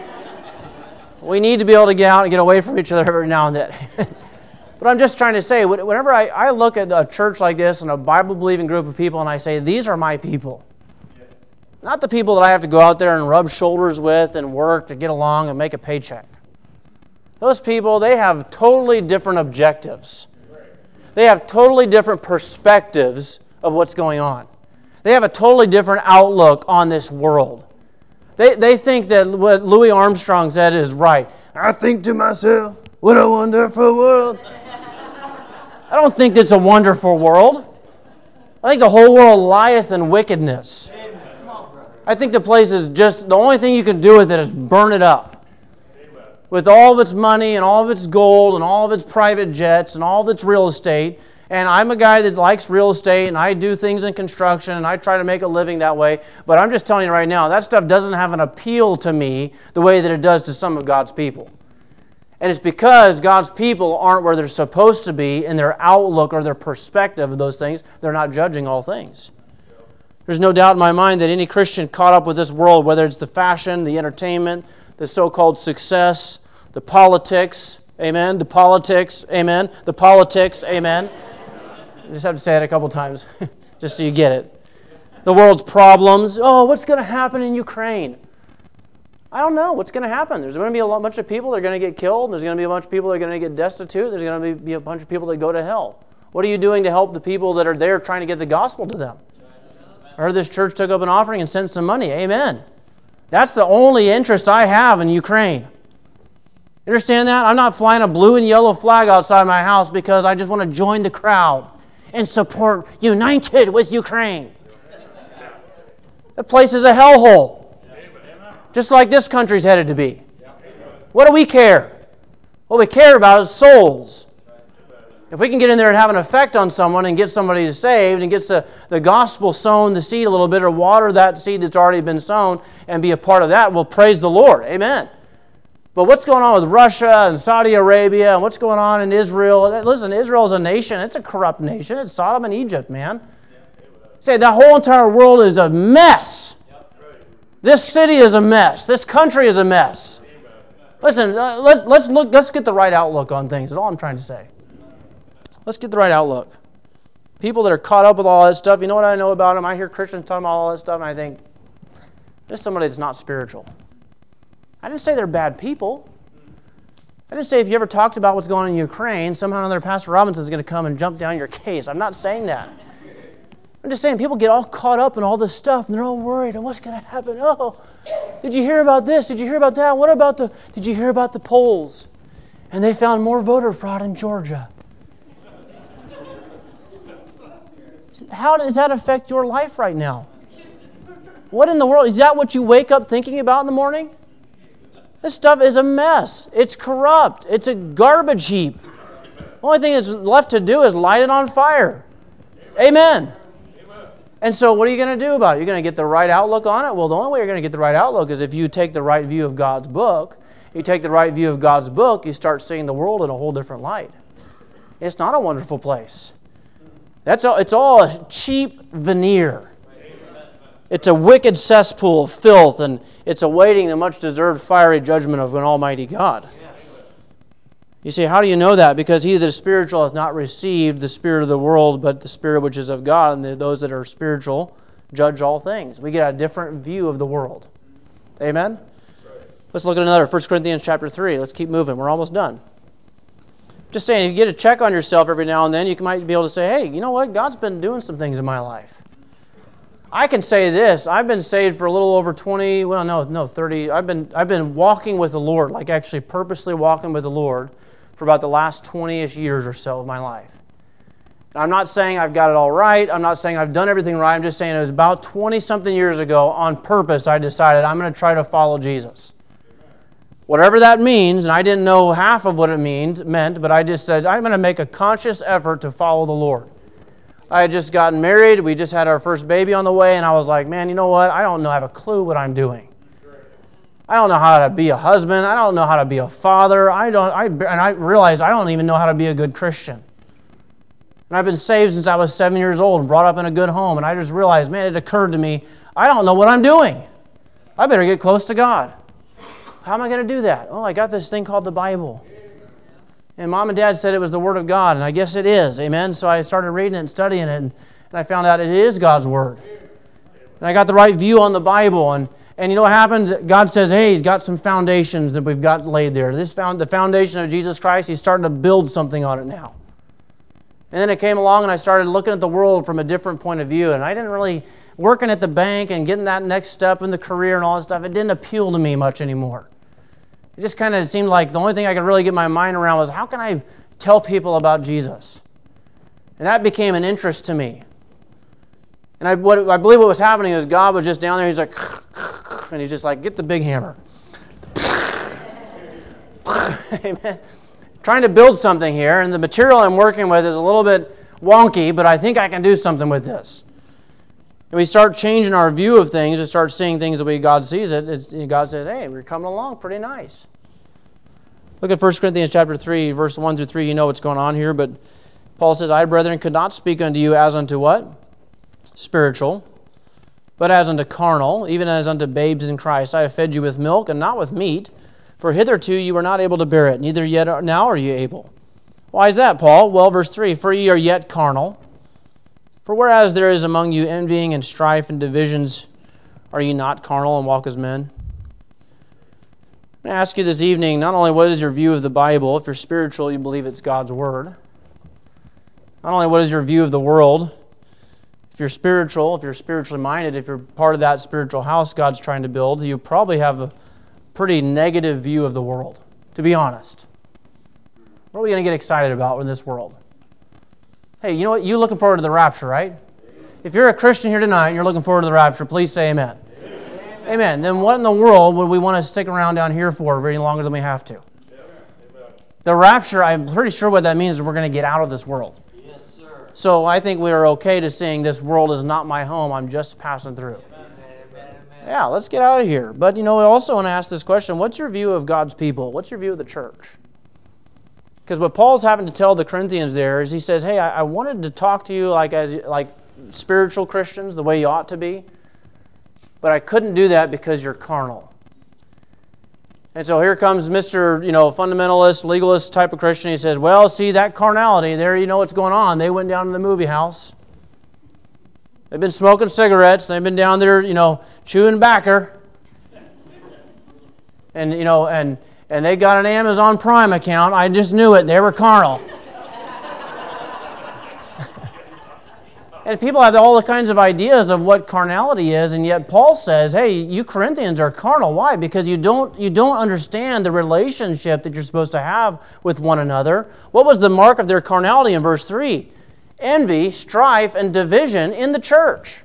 We need to be able to get out and get away from each other every now and then. But I'm just trying to say, whenever I look at a church like this and a Bible-believing group of people and I say, these are my people. Not the people that I have to go out there and rub shoulders with and work to get along and make a paycheck. Those people, they have totally different objectives. They have totally different perspectives of what's going on. They have a totally different outlook on this world. They think that what Louis Armstrong said is right. I think to myself, what a wonderful world. I don't think it's a wonderful world. I think the whole world lieth in wickedness. I think the place is just, the only thing you can do with it is burn it up. With all of its money and all of its gold and all of its private jets and all of its real estate. And I'm a guy that likes real estate, and I do things in construction, and I try to make a living that way. But I'm just telling you right now, that stuff doesn't have an appeal to me the way that it does to some of God's people. And it's because God's people aren't where they're supposed to be in their outlook or their perspective of those things. They're not judging all things. There's no doubt in my mind that any Christian caught up with this world, whether it's the fashion, the entertainment, the so-called success, the politics, amen, the politics, amen, the politics, amen. I just have to say it a couple times, just so you get it. The world's problems. Oh, what's going to happen in Ukraine? I don't know what's going to happen. There's going to be a bunch of people that are going to get killed. There's going to be a bunch of people that are going to get destitute. There's going to be a bunch of people that go to hell. What are you doing to help the people that are there trying to get the gospel to them? I heard this church took up an offering and sent some money. Amen. That's the only interest I have in Ukraine. You understand that? I'm not flying a blue and yellow flag outside my house because I just want to join the crowd and support United with Ukraine. That place is a hellhole. Just like this country's headed to be. What do we care? What we care about is souls. If we can get in there and have an effect on someone and get somebody saved and gets the gospel sown, the seed a little bit, or water that seed that's already been sown and be a part of that, well, praise the Lord. Amen. But what's going on with Russia and Saudi Arabia and what's going on in Israel? Listen, Israel is a nation. It's a corrupt nation. It's Sodom and Egypt, man. Say, the whole entire world is a mess. This city is a mess. This country is a mess. Listen, let's get the right outlook on things. That's all I'm trying to say. Let's get the right outlook. People that are caught up with all that stuff, you know what I know about them? I hear Christians talking about all that stuff, and I think, there's somebody that's not spiritual. I didn't say they're bad people. I didn't say if you ever talked about what's going on in Ukraine, somehow or another Pastor Robinson is going to come and jump down your case. I'm not saying that. I'm just saying people get all caught up in all this stuff, and they're all worried, and what's going to happen? Oh, did you hear about this? Did you hear about that? What about did you hear about the polls? And they found more voter fraud in Georgia. How does that affect your life right now? What in the world? Is that what you wake up thinking about in the morning? This stuff is a mess. It's corrupt. It's a garbage heap. The only thing that's left to do is light it on fire. Amen. And so what are you going to do about it? You're going to get the right outlook on it? Well, the only way you're going to get the right outlook is if you take the right view of God's book. You take the right view of God's book, you start seeing the world in a whole different light. It's not a wonderful place. It's all a cheap veneer. It's a wicked cesspool of filth, and it's awaiting the much-deserved fiery judgment of an almighty God. You say, how do you know that? Because he that is spiritual has not received the spirit of the world, but the spirit which is of God, and those that are spiritual judge all things. We get a different view of the world. Amen? Let's look at another, 1 Corinthians chapter 3. Let's keep moving. We're almost done. Just saying, if you get a check on yourself every now and then, you might be able to say, hey, you know what? God's been doing some things in my life. I can say this. I've been saved for a little over 20, 30. I've been walking with the Lord, like actually purposely walking with the Lord for about the last 20-ish years or so of my life. And I'm not saying I've got it all right. I'm not saying I've done everything right. I'm just saying it was about 20-something years ago, on purpose, I decided I'm going to try to follow Jesus. Whatever that means, and I didn't know half of what it meant, but I just said, I'm going to make a conscious effort to follow the Lord. I had just gotten married. We just had our first baby on the way, and I was like, man, you know what? I don't have a clue what I'm doing. I don't know how to be a husband. I don't know how to be a father. And I realized I don't even know how to be a good Christian. And I've been saved since I was 7 years old and brought up in a good home, and I just realized, man, it occurred to me, I don't know what I'm doing. I better get close to God. How am I going to do that? Oh, I got this thing called the Bible. And Mom and Dad said it was the Word of God, and I guess it is. Amen? So I started reading it and studying it, and I found out it is God's Word. And I got the right view on the Bible, and you know what happened? God says, hey, He's got some foundations that we've got laid there. The foundation of Jesus Christ, He's starting to build something on it now. And then it came along, and I started looking at the world from a different point of view, and I didn't really, working at the bank and getting that next step in the career and all that stuff, it didn't appeal to me much anymore. It just kind of seemed like the only thing I could really get my mind around was, how can I tell people about Jesus? And that became an interest to me. And I believe what was happening is God was just down there, He's like, and He's just like, get the big hammer. Amen. Trying to build something here, and the material I'm working with is a little bit wonky, but I think I can do something with this. And we start changing our view of things, we start seeing things the way God sees it. God says, hey, we're coming along pretty nice. Look at 1 Corinthians chapter 3, verse 1 through 3. You know what's going on here, but Paul says, I, brethren, could not speak unto you as unto what? Spiritual, but as unto carnal, even as unto babes in Christ. I have fed you with milk and not with meat, for hitherto you were not able to bear it, neither yet now are you able. Why is that, Paul? Well, verse 3, for ye are yet carnal. For whereas there is among you envying and strife and divisions, are ye not carnal and walk as men? I'm going to ask you this evening, not only what is your view of the Bible, if you're spiritual, you believe it's God's Word. Not only what is your view of the world, if you're spiritual, if you're spiritually minded, if you're part of that spiritual house God's trying to build, you probably have a pretty negative view of the world, to be honest. What are we going to get excited about in this world? Hey, you know what? You're looking forward to the rapture, right? If you're a Christian here tonight and you're looking forward to the rapture, please say amen. Amen. Then what in the world would we want to stick around down here for very longer than we have to? The rapture, I'm pretty sure what that means is we're going to get out of this world. Yes, sir. So I think we are okay to saying this world is not my home, I'm just passing through. Amen. Yeah, let's get out of here. But, I also want to ask this question, what's your view of God's people? What's your view of the church? Because what Paul's having to tell the Corinthians there is he says, hey, I wanted to talk to you like spiritual Christians, the way you ought to be, but I couldn't do that because you're carnal. And so here comes Mr. Fundamentalist, legalist type of Christian. He says, well, see, that carnality, there you know what's going on. They went down to the movie house. They've been smoking cigarettes. They've been down there, chewing backer. And they got an Amazon Prime account. I just knew it. They were carnal. And people have all the kinds of ideas of what carnality is, and yet Paul says, hey, you Corinthians are carnal. Why? Because you don't understand the relationship that you're supposed to have with one another. What was the mark of their carnality in verse 3? Envy, strife, and division in the church.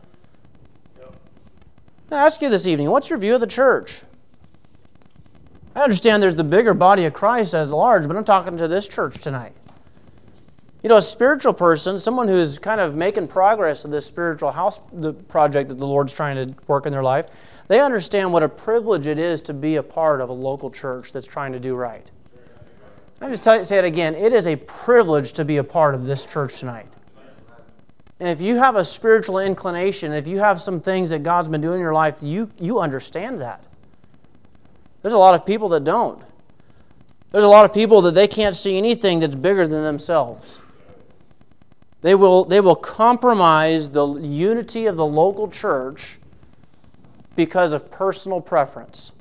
I ask you this evening, what's your view of the church? I understand there's the bigger body of Christ as large, but I'm talking to this church tonight. A spiritual person, someone who's kind of making progress in this spiritual house project that the Lord's trying to work in their life, they understand what a privilege it is to be a part of a local church that's trying to do right. I just say it again, it is a privilege to be a part of this church tonight. And if you have a spiritual inclination, if you have some things that God's been doing in your life, you understand that. There's a lot of people that don't. There's a lot of people that they can't see anything that's bigger than themselves. They will compromise the unity of the local church because of personal preference.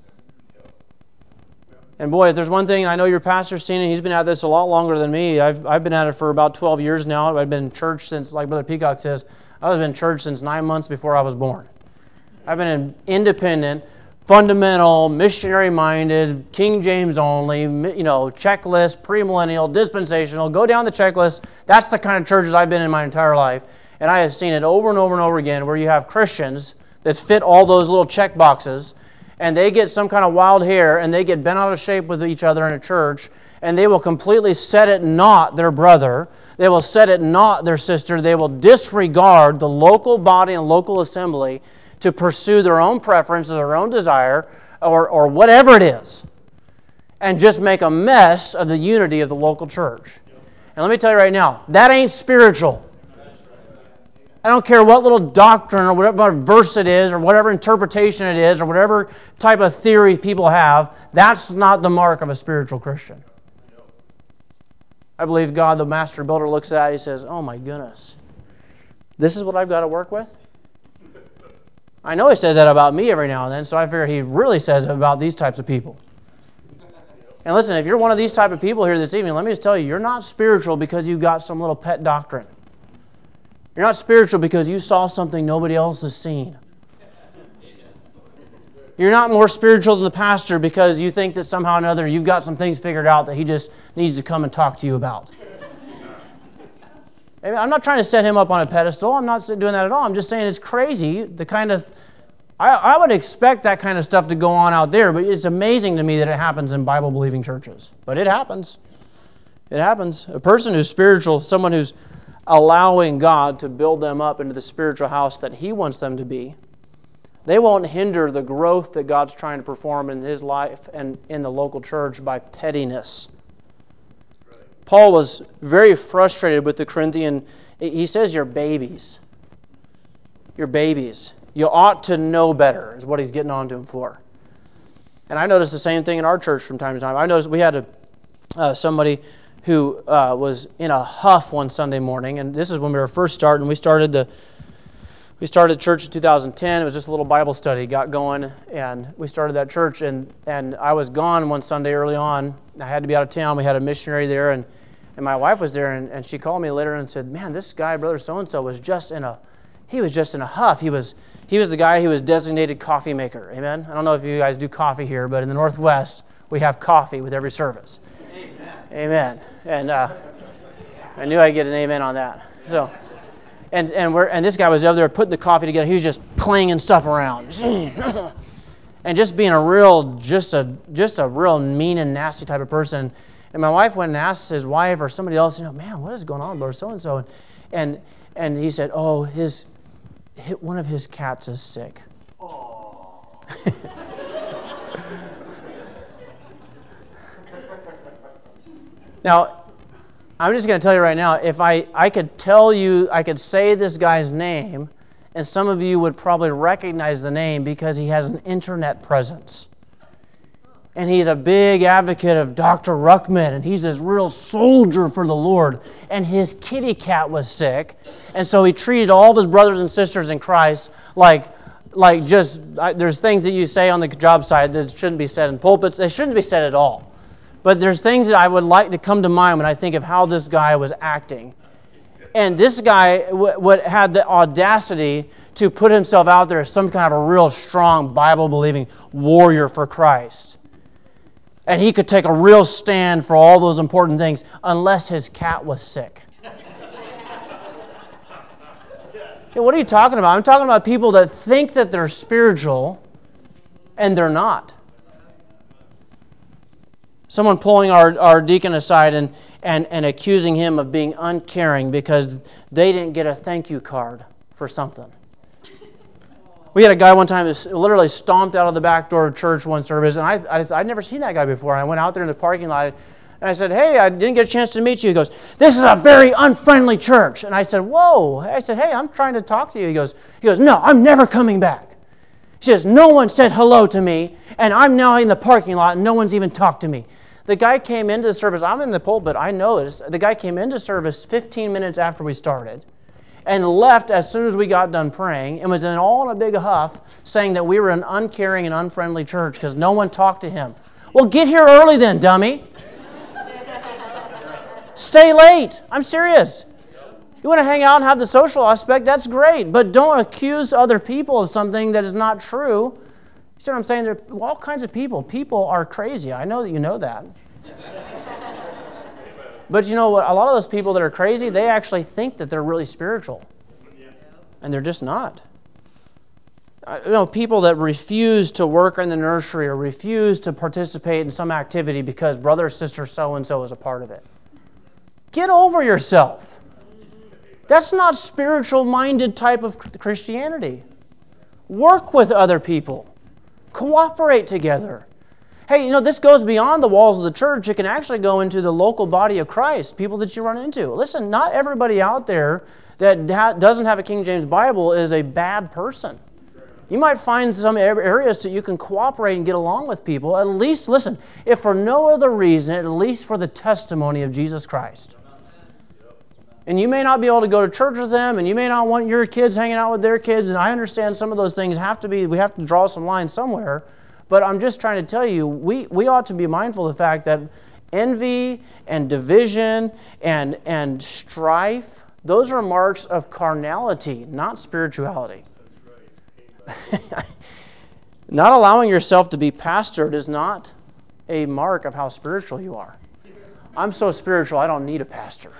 And boy, if there's one thing, I know your pastor's seen it, he's been at this a lot longer than me. I've been at it for about 12 years now. I've been in church since, like Brother Peacock says, I was in church since 9 months before I was born. I've been independent fundamental, missionary-minded, King James only, checklist, premillennial, dispensational, go down the checklist. That's the kind of churches I've been in my entire life. And I have seen it over and over and over again where you have Christians that fit all those little check boxes, and they get some kind of wild hair, and they get bent out of shape with each other in a church, and they will completely set it not their brother. They will set it not their sister. They will disregard the local body and local assembly to pursue their own preference or their own desire or whatever it is, and just make a mess of the unity of the local church. And let me tell you right now, that ain't spiritual. I don't care what little doctrine or whatever verse it is or whatever interpretation it is or whatever type of theory people have, that's not the mark of a spiritual Christian. I believe God, the master builder, looks at that and he says, oh my goodness, this is what I've got to work with? I know he says that about me every now and then, so I figure he really says it about these types of people. And listen, if you're one of these type of people here this evening, let me just tell you, you're not spiritual because you got some little pet doctrine. You're not spiritual because you saw something nobody else has seen. You're not more spiritual than the pastor because you think that somehow or another you've got some things figured out that he just needs to come and talk to you about. I'm not trying to set him up on a pedestal. I'm not doing that at all. I'm just saying it's crazy. The kind of I would expect that kind of stuff to go on out there, but it's amazing to me that it happens in Bible-believing churches. But it happens. It happens. A person who's spiritual, someone who's allowing God to build them up into the spiritual house that He wants them to be, they won't hinder the growth that God's trying to perform in his life and in the local church by pettiness. Paul was very frustrated with the Corinthian. He says, you're babies. You're babies. You ought to know better, is what he's getting on to him for. And I noticed the same thing in our church from time to time. I noticed we had somebody who was in a huff one Sunday morning, and this is when we were first starting. We started the church in 2010. It was just a little Bible study got going, and we started that church, and I was gone one Sunday early on. I had to be out of town. We had a missionary there, and my wife was there, and she called me later and said, man, this guy, brother so-and-so, was just in a huff. He was the guy who was designated coffee maker. Amen? I don't know if you guys do coffee here, but in the Northwest, we have coffee with every service. Amen. And I knew I'd get an amen on that. So, and this guy was over there putting the coffee together. He was just clanging stuff around, and just being a real mean and nasty type of person. And my wife went and asked his wife or somebody else, man, what is going on, brother so and so? And he said, oh, one of his cats is sick. Oh. Now, I'm just going to tell you right now, if I could tell you, I could say this guy's name, and some of you would probably recognize the name because he has an internet presence. And he's a big advocate of Dr. Ruckman, and he's this real soldier for the Lord. And his kitty cat was sick, and so he treated all of his brothers and sisters in Christ there's things that you say on the job site that shouldn't be said in pulpits. They shouldn't be said at all. But there's things that I would like to come to mind when I think of how this guy was acting. And this guy had the audacity to put himself out there as some kind of a real strong, Bible-believing warrior for Christ. And he could take a real stand for all those important things unless his cat was sick. Hey, what are you talking about? I'm talking about people that think that they're spiritual and they're not. Someone pulling our deacon aside and accusing him of being uncaring because they didn't get a thank you card for something. We had a guy one time who literally stomped out of the back door of church one service, and I'd never seen that guy before. I went out there in the parking lot, and I said, hey, I didn't get a chance to meet you. He goes, this is a very unfriendly church. And I said, whoa. I said, hey, I'm trying to talk to you. He goes, no, I'm never coming back. He says, no one said hello to me, and I'm now in the parking lot, and no one's even talked to me. The guy came into the service. I'm in the pulpit. I noticed. The guy came into service 15 minutes after we started and left as soon as we got done praying and was all in a big huff saying that we were an uncaring and unfriendly church because no one talked to him. Well, get here early then, dummy. Stay late. I'm serious. You want to hang out and have the social aspect, that's great, but don't accuse other people of something that is not true see what I'm saying? There are all kinds of people. People are crazy. I know that you know that. But you know what? A lot of those people that are crazy, they actually think that they're really spiritual. And they're just not. You know, people that refuse to work in the nursery or refuse to participate in some activity because brother or sister so-and-so is a part of it. Get over yourself. That's not spiritual-minded type of Christianity. Work with other people. Cooperate together. Hey, you know, this goes beyond the walls of the church. It can actually go into the local body of Christ, people that you run into. Listen, not everybody out there that doesn't have a King James Bible is a bad person. You might find some areas that you can cooperate and get along with people. At least, listen, if for no other reason, at least for the testimony of Jesus Christ. And you may not be able to go to church with them, and you may not want your kids hanging out with their kids, and I understand some of those things we have to draw some lines somewhere, but I'm just trying to tell you, we ought to be mindful of the fact that envy and division and strife, those are marks of carnality, not spirituality. Not allowing yourself to be pastored is not a mark of how spiritual you are. I'm so spiritual, I don't need a pastor.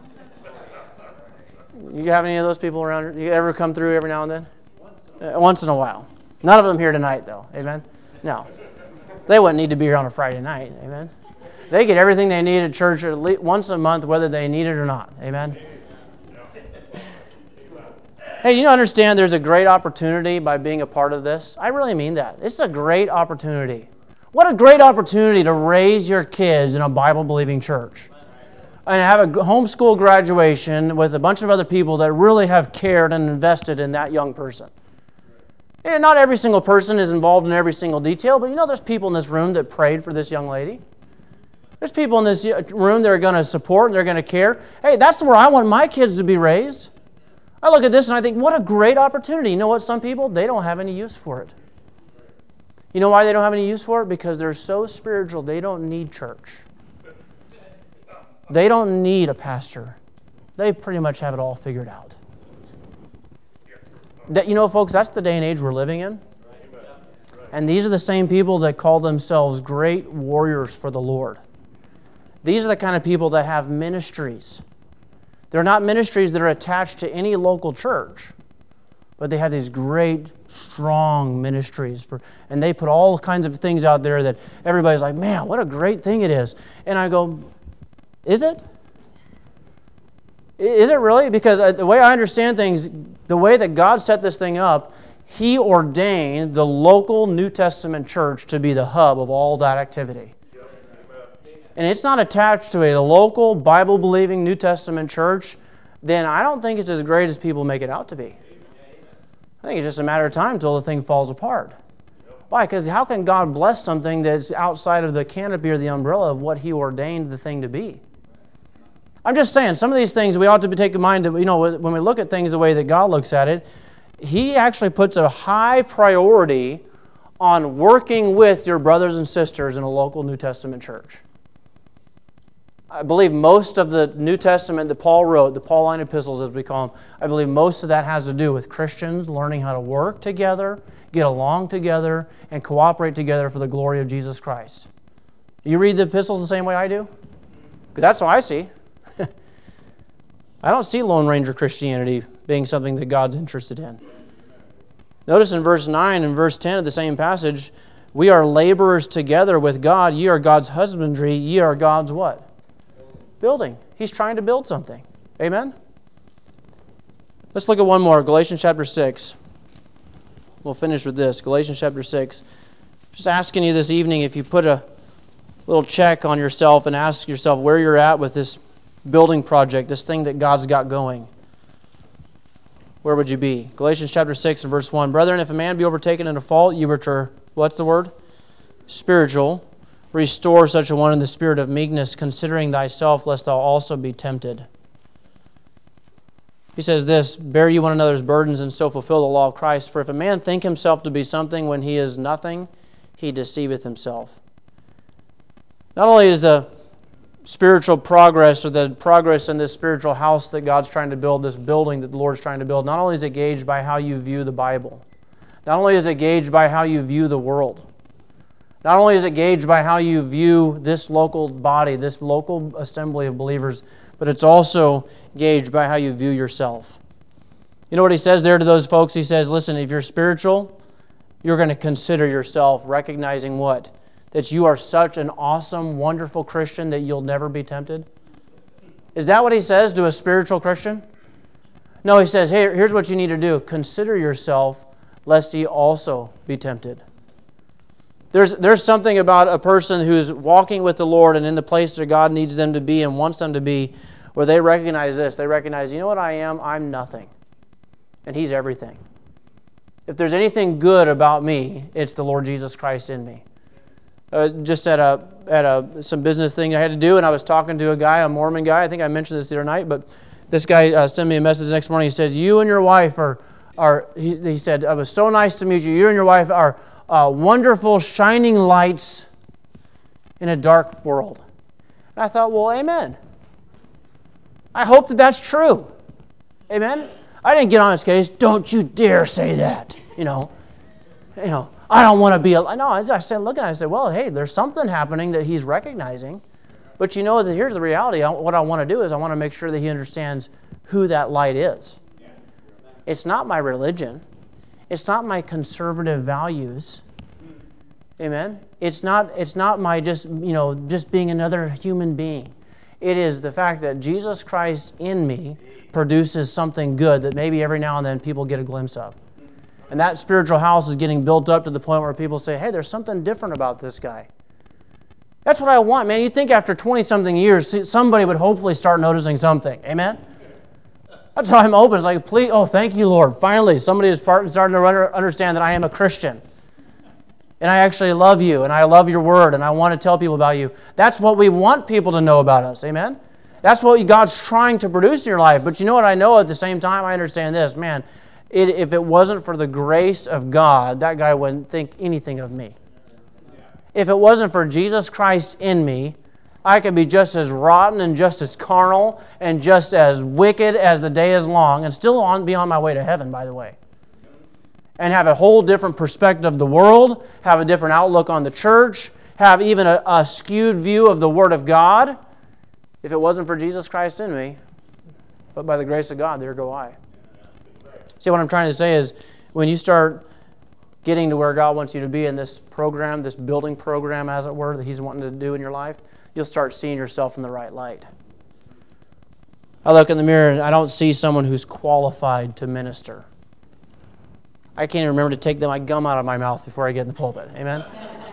You have any of those people around? You ever come through every now and then? Once in a while. None of them here tonight, though. Amen? No. They wouldn't need to be here on a Friday night. Amen? They get everything they need at church at least once a month, whether they need it or not. Amen? Hey, you understand there's a great opportunity by being a part of this? I really mean that. It's a great opportunity. What a great opportunity to raise your kids in a Bible-believing church. And have a homeschool graduation with a bunch of other people that really have cared and invested in that young person. And not every single person is involved in every single detail, but you know there's people in this room that prayed for this young lady. There's people in this room that are going to support and they're going to care. Hey, that's where I want my kids to be raised. I look at this and I think, what a great opportunity. You know what? Some people, they don't have any use for it. You know why they don't have any use for it? Because they're so spiritual, they don't need church. They don't need a pastor. They pretty much have it all figured out. That, you know, folks, that's the day and age we're living in. And these are the same people that call themselves great warriors for the Lord. These are the kind of people that have ministries. They're not ministries that are attached to any local church, but they have these great, strong ministries. And they put all kinds of things out there that everybody's like, man, what a great thing it is. And I go, is it? Is it really? Because the way I understand things, the way that God set this thing up, He ordained the local New Testament church to be the hub of all that activity. And it's not attached to a local Bible-believing New Testament church, then I don't think it's as great as people make it out to be. I think it's just a matter of time until the thing falls apart. Why? Because how can God bless something that's outside of the canopy or the umbrella of what He ordained the thing to be? I'm just saying, some of these things we ought to take in mind that, you know, when we look at things the way that God looks at it, He actually puts a high priority on working with your brothers and sisters in a local New Testament church. I believe most of the New Testament that Paul wrote, the Pauline epistles as we call them, I believe most of that has to do with Christians learning how to work together, get along together, and cooperate together for the glory of Jesus Christ. You read the epistles the same way I do? Because that's what I see. I don't see Lone Ranger Christianity being something that God's interested in. Notice in verse 9 and verse 10 of the same passage, we are laborers together with God. Ye are God's husbandry. Ye are God's what? Building. He's trying to build something. Amen? Let's look at one more. Galatians chapter 6. We'll finish with this. Galatians chapter 6. Just asking you this evening if you put a little check on yourself and ask yourself where you're at with this building project, this thing that God's got going. Where would you be? Galatians chapter 6 and verse 1. Brethren, if a man be overtaken in a fault, you which are, what's the word? Spiritual. Restore such a one in the spirit of meekness, considering thyself, lest thou also be tempted. He says this, bear you one another's burdens, and so fulfill the law of Christ. For if a man think himself to be something when he is nothing, he deceiveth himself. Not only is the spiritual progress, or the progress in this spiritual house that God's trying to build, this building that the Lord's trying to build, not only is it gauged by how you view the Bible, Not only is it gauged by how you view the world, not only is it gauged by how you view this local body, this local assembly of believers, but it's also gauged by how you view yourself. You know what he says there to those folks? He says, listen, if you're spiritual, you're going to consider yourself recognizing what? That you are such an awesome, wonderful Christian that you'll never be tempted? Is that what he says to a spiritual Christian? No, he says, hey, here's what you need to do. Consider yourself, lest ye also be tempted. There's something about a person who's walking with the Lord and in the place that God needs them to be and wants them to be, where they recognize this. They recognize, you know what I am? I'm nothing. And He's everything. If there's anything good about me, it's the Lord Jesus Christ in me. Just at some business thing I had to do, and I was talking to a guy, a Mormon guy. I think I mentioned this the other night, but this guy sent me a message the next morning. He said, you and your wife he said, it was so nice to meet you. You and your wife are wonderful, shining lights in a dark world. And I thought, well, amen. I hope that that's true. Amen? I didn't get on his case. Don't you dare say that. You know, I don't want to be. No, I said, look, and I said, well, hey, there's something happening that he's recognizing. But you know that here's the reality. What I want to do is I want to make sure that he understands who that light is. It's not my religion. It's not my conservative values. Amen? It's not my just being another human being. It is the fact that Jesus Christ in me produces something good that maybe every now and then people get a glimpse of. And that spiritual house is getting built up to the point where people say, hey, there's something different about this guy. That's what I want, man. You think after 20-something years, somebody would hopefully start noticing something. Amen? That's how I'm open. It's like, please, oh, thank you, Lord. Finally, somebody is starting to understand that I am a Christian. And I actually love you, and I love your word, and I want to tell people about you. That's what we want people to know about us. Amen? That's what God's trying to produce in your life. But you know what I know at the same time? I understand this. Man, if it wasn't for the grace of God, that guy wouldn't think anything of me. If it wasn't for Jesus Christ in me, I could be just as rotten and just as carnal and just as wicked as the day is long and still be on my way to heaven, by the way. And have a whole different perspective of the world, have a different outlook on the church, have even a skewed view of the Word of God. If it wasn't for Jesus Christ in me, but by the grace of God, there go I. See, what I'm trying to say is, when you start getting to where God wants you to be in this program, this building program, as it were, that He's wanting to do in your life, you'll start seeing yourself in the right light. I look in the mirror and I don't see someone who's qualified to minister. I can't even remember to take my gum out of my mouth before I get in the pulpit. Amen?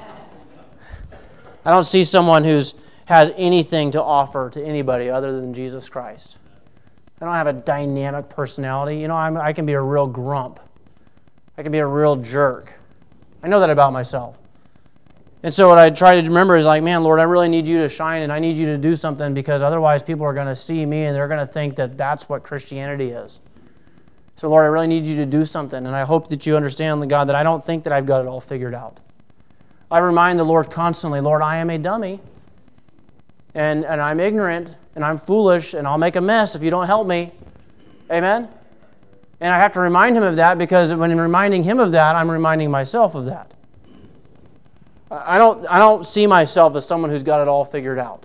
I don't see someone who has anything to offer to anybody other than Jesus Christ. I don't have a dynamic personality. You know, I can be a real grump. I can be a real jerk. I know that about myself. And so what I try to remember is like, man, Lord, I really need you to shine and I need you to do something, because otherwise people are going to see me and they're going to think that that's what Christianity is. So Lord, I really need you to do something, and I hope that you understand, God, that I don't think that I've got it all figured out. I remind the Lord constantly, Lord, I am a dummy, and I'm ignorant, and I'm foolish, and I'll make a mess if you don't help me. Amen? And I have to remind Him of that, because when I'm reminding Him of that, I'm reminding myself of that. I don't see myself as someone who's got it all figured out.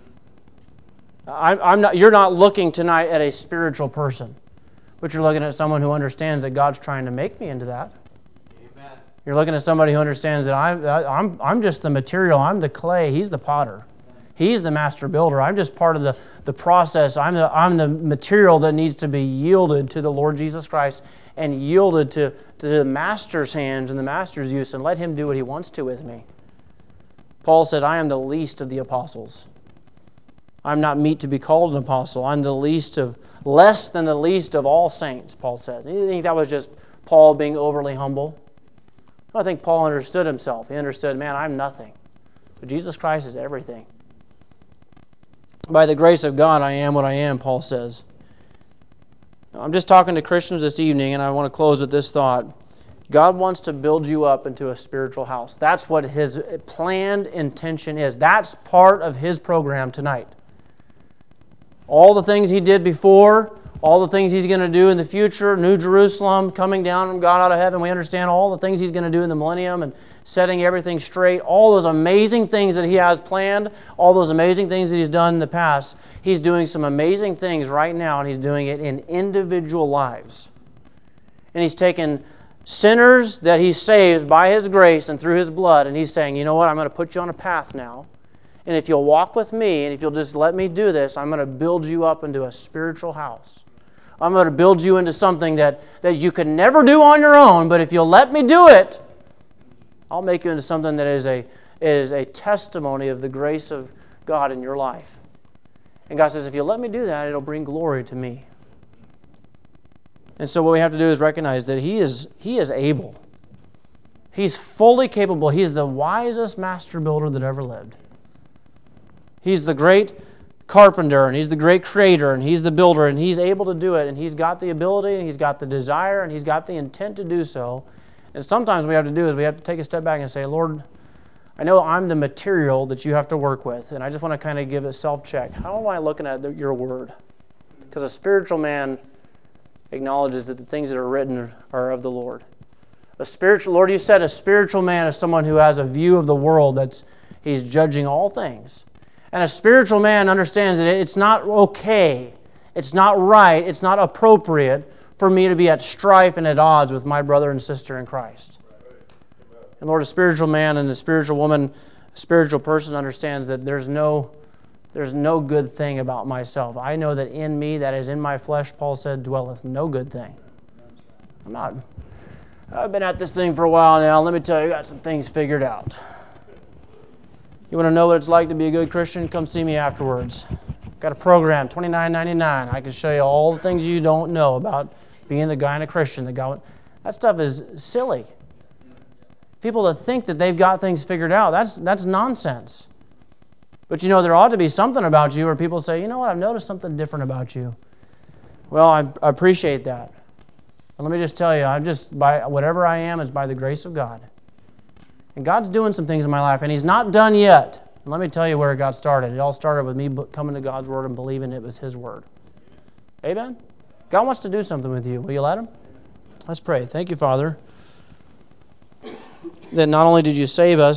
You're not looking tonight at a spiritual person, but you're looking at someone who understands that God's trying to make me into that. Amen. You're looking at somebody who understands that I'm just the material. I'm the clay. He's the potter. He's the master builder. I'm just part of the process. I'm the material that needs to be yielded to the Lord Jesus Christ and yielded to the master's hands and the master's use, and let Him do what He wants to with me. Paul said, I am the least of the apostles. I'm not meet to be called an apostle. I'm less than the least of all saints, Paul says. You think that was just Paul being overly humble? I think Paul understood himself. He understood, man, I'm nothing. But Jesus Christ is everything. By the grace of God, I am what I am, Paul says. I'm just talking to Christians this evening, and I want to close with this thought. God wants to build you up into a spiritual house. That's what His planned intention is. That's part of His program tonight. All the things He did before, all the things He's going to do in the future, New Jerusalem, coming down from God out of heaven. We understand all the things He's going to do in the millennium and setting everything straight. All those amazing things that He has planned, all those amazing things that He's done in the past. He's doing some amazing things right now, and He's doing it in individual lives. And He's taken sinners that He saves by His grace and through His blood, and He's saying, you know what, I'm going to put you on a path now. And if you'll walk with me, and if you'll just let me do this, I'm going to build you up into a spiritual house. I'm going to build you into something that you could never do on your own, but if you'll let me do it, I'll make you into something that is a testimony of the grace of God in your life. And God says, if you'll let me do that, it'll bring glory to me. And so what we have to do is recognize that He is able. He's fully capable. He is the wisest master builder that ever lived. He's the great carpenter, and He's the great creator, and He's the builder, and He's able to do it, and He's got the ability, and He's got the desire, and He's got the intent to do so. And sometimes what we have to do is we have to take a step back and say, Lord, I know I'm the material that you have to work with, and I just want to kind of give a self-check. How am I looking at your word? Because a spiritual man acknowledges that the things that are written are of the Lord. Lord, you said a spiritual man is someone who has a view of the world he's judging all things. And a spiritual man understands that it's not okay, it's not right, it's not appropriate for me to be at strife and at odds with my brother and sister in Christ. And Lord, a spiritual man and a spiritual woman, a spiritual person understands that there's no good thing about myself. I know that in me, that is in my flesh, Paul said, dwelleth no good thing. I've been at this thing for a while now. Let me tell you, I got some things figured out. You want to know what it's like to be a good Christian? Come see me afterwards. Got a program, $29.99. I can show you all the things you don't know about being the guy and a Christian. That stuff is silly. People that think that they've got things figured out, that's nonsense. But you know, there ought to be something about you where people say, you know what, I've noticed something different about you. Well, I appreciate that. And let me just tell you, by whatever I am is by the grace of God. And God's doing some things in my life, and He's not done yet. And let me tell you where it got started. It all started with me coming to God's Word and believing it was His Word. Amen? God wants to do something with you. Will you let Him? Let's pray. Thank you, Father, that not only did you save us,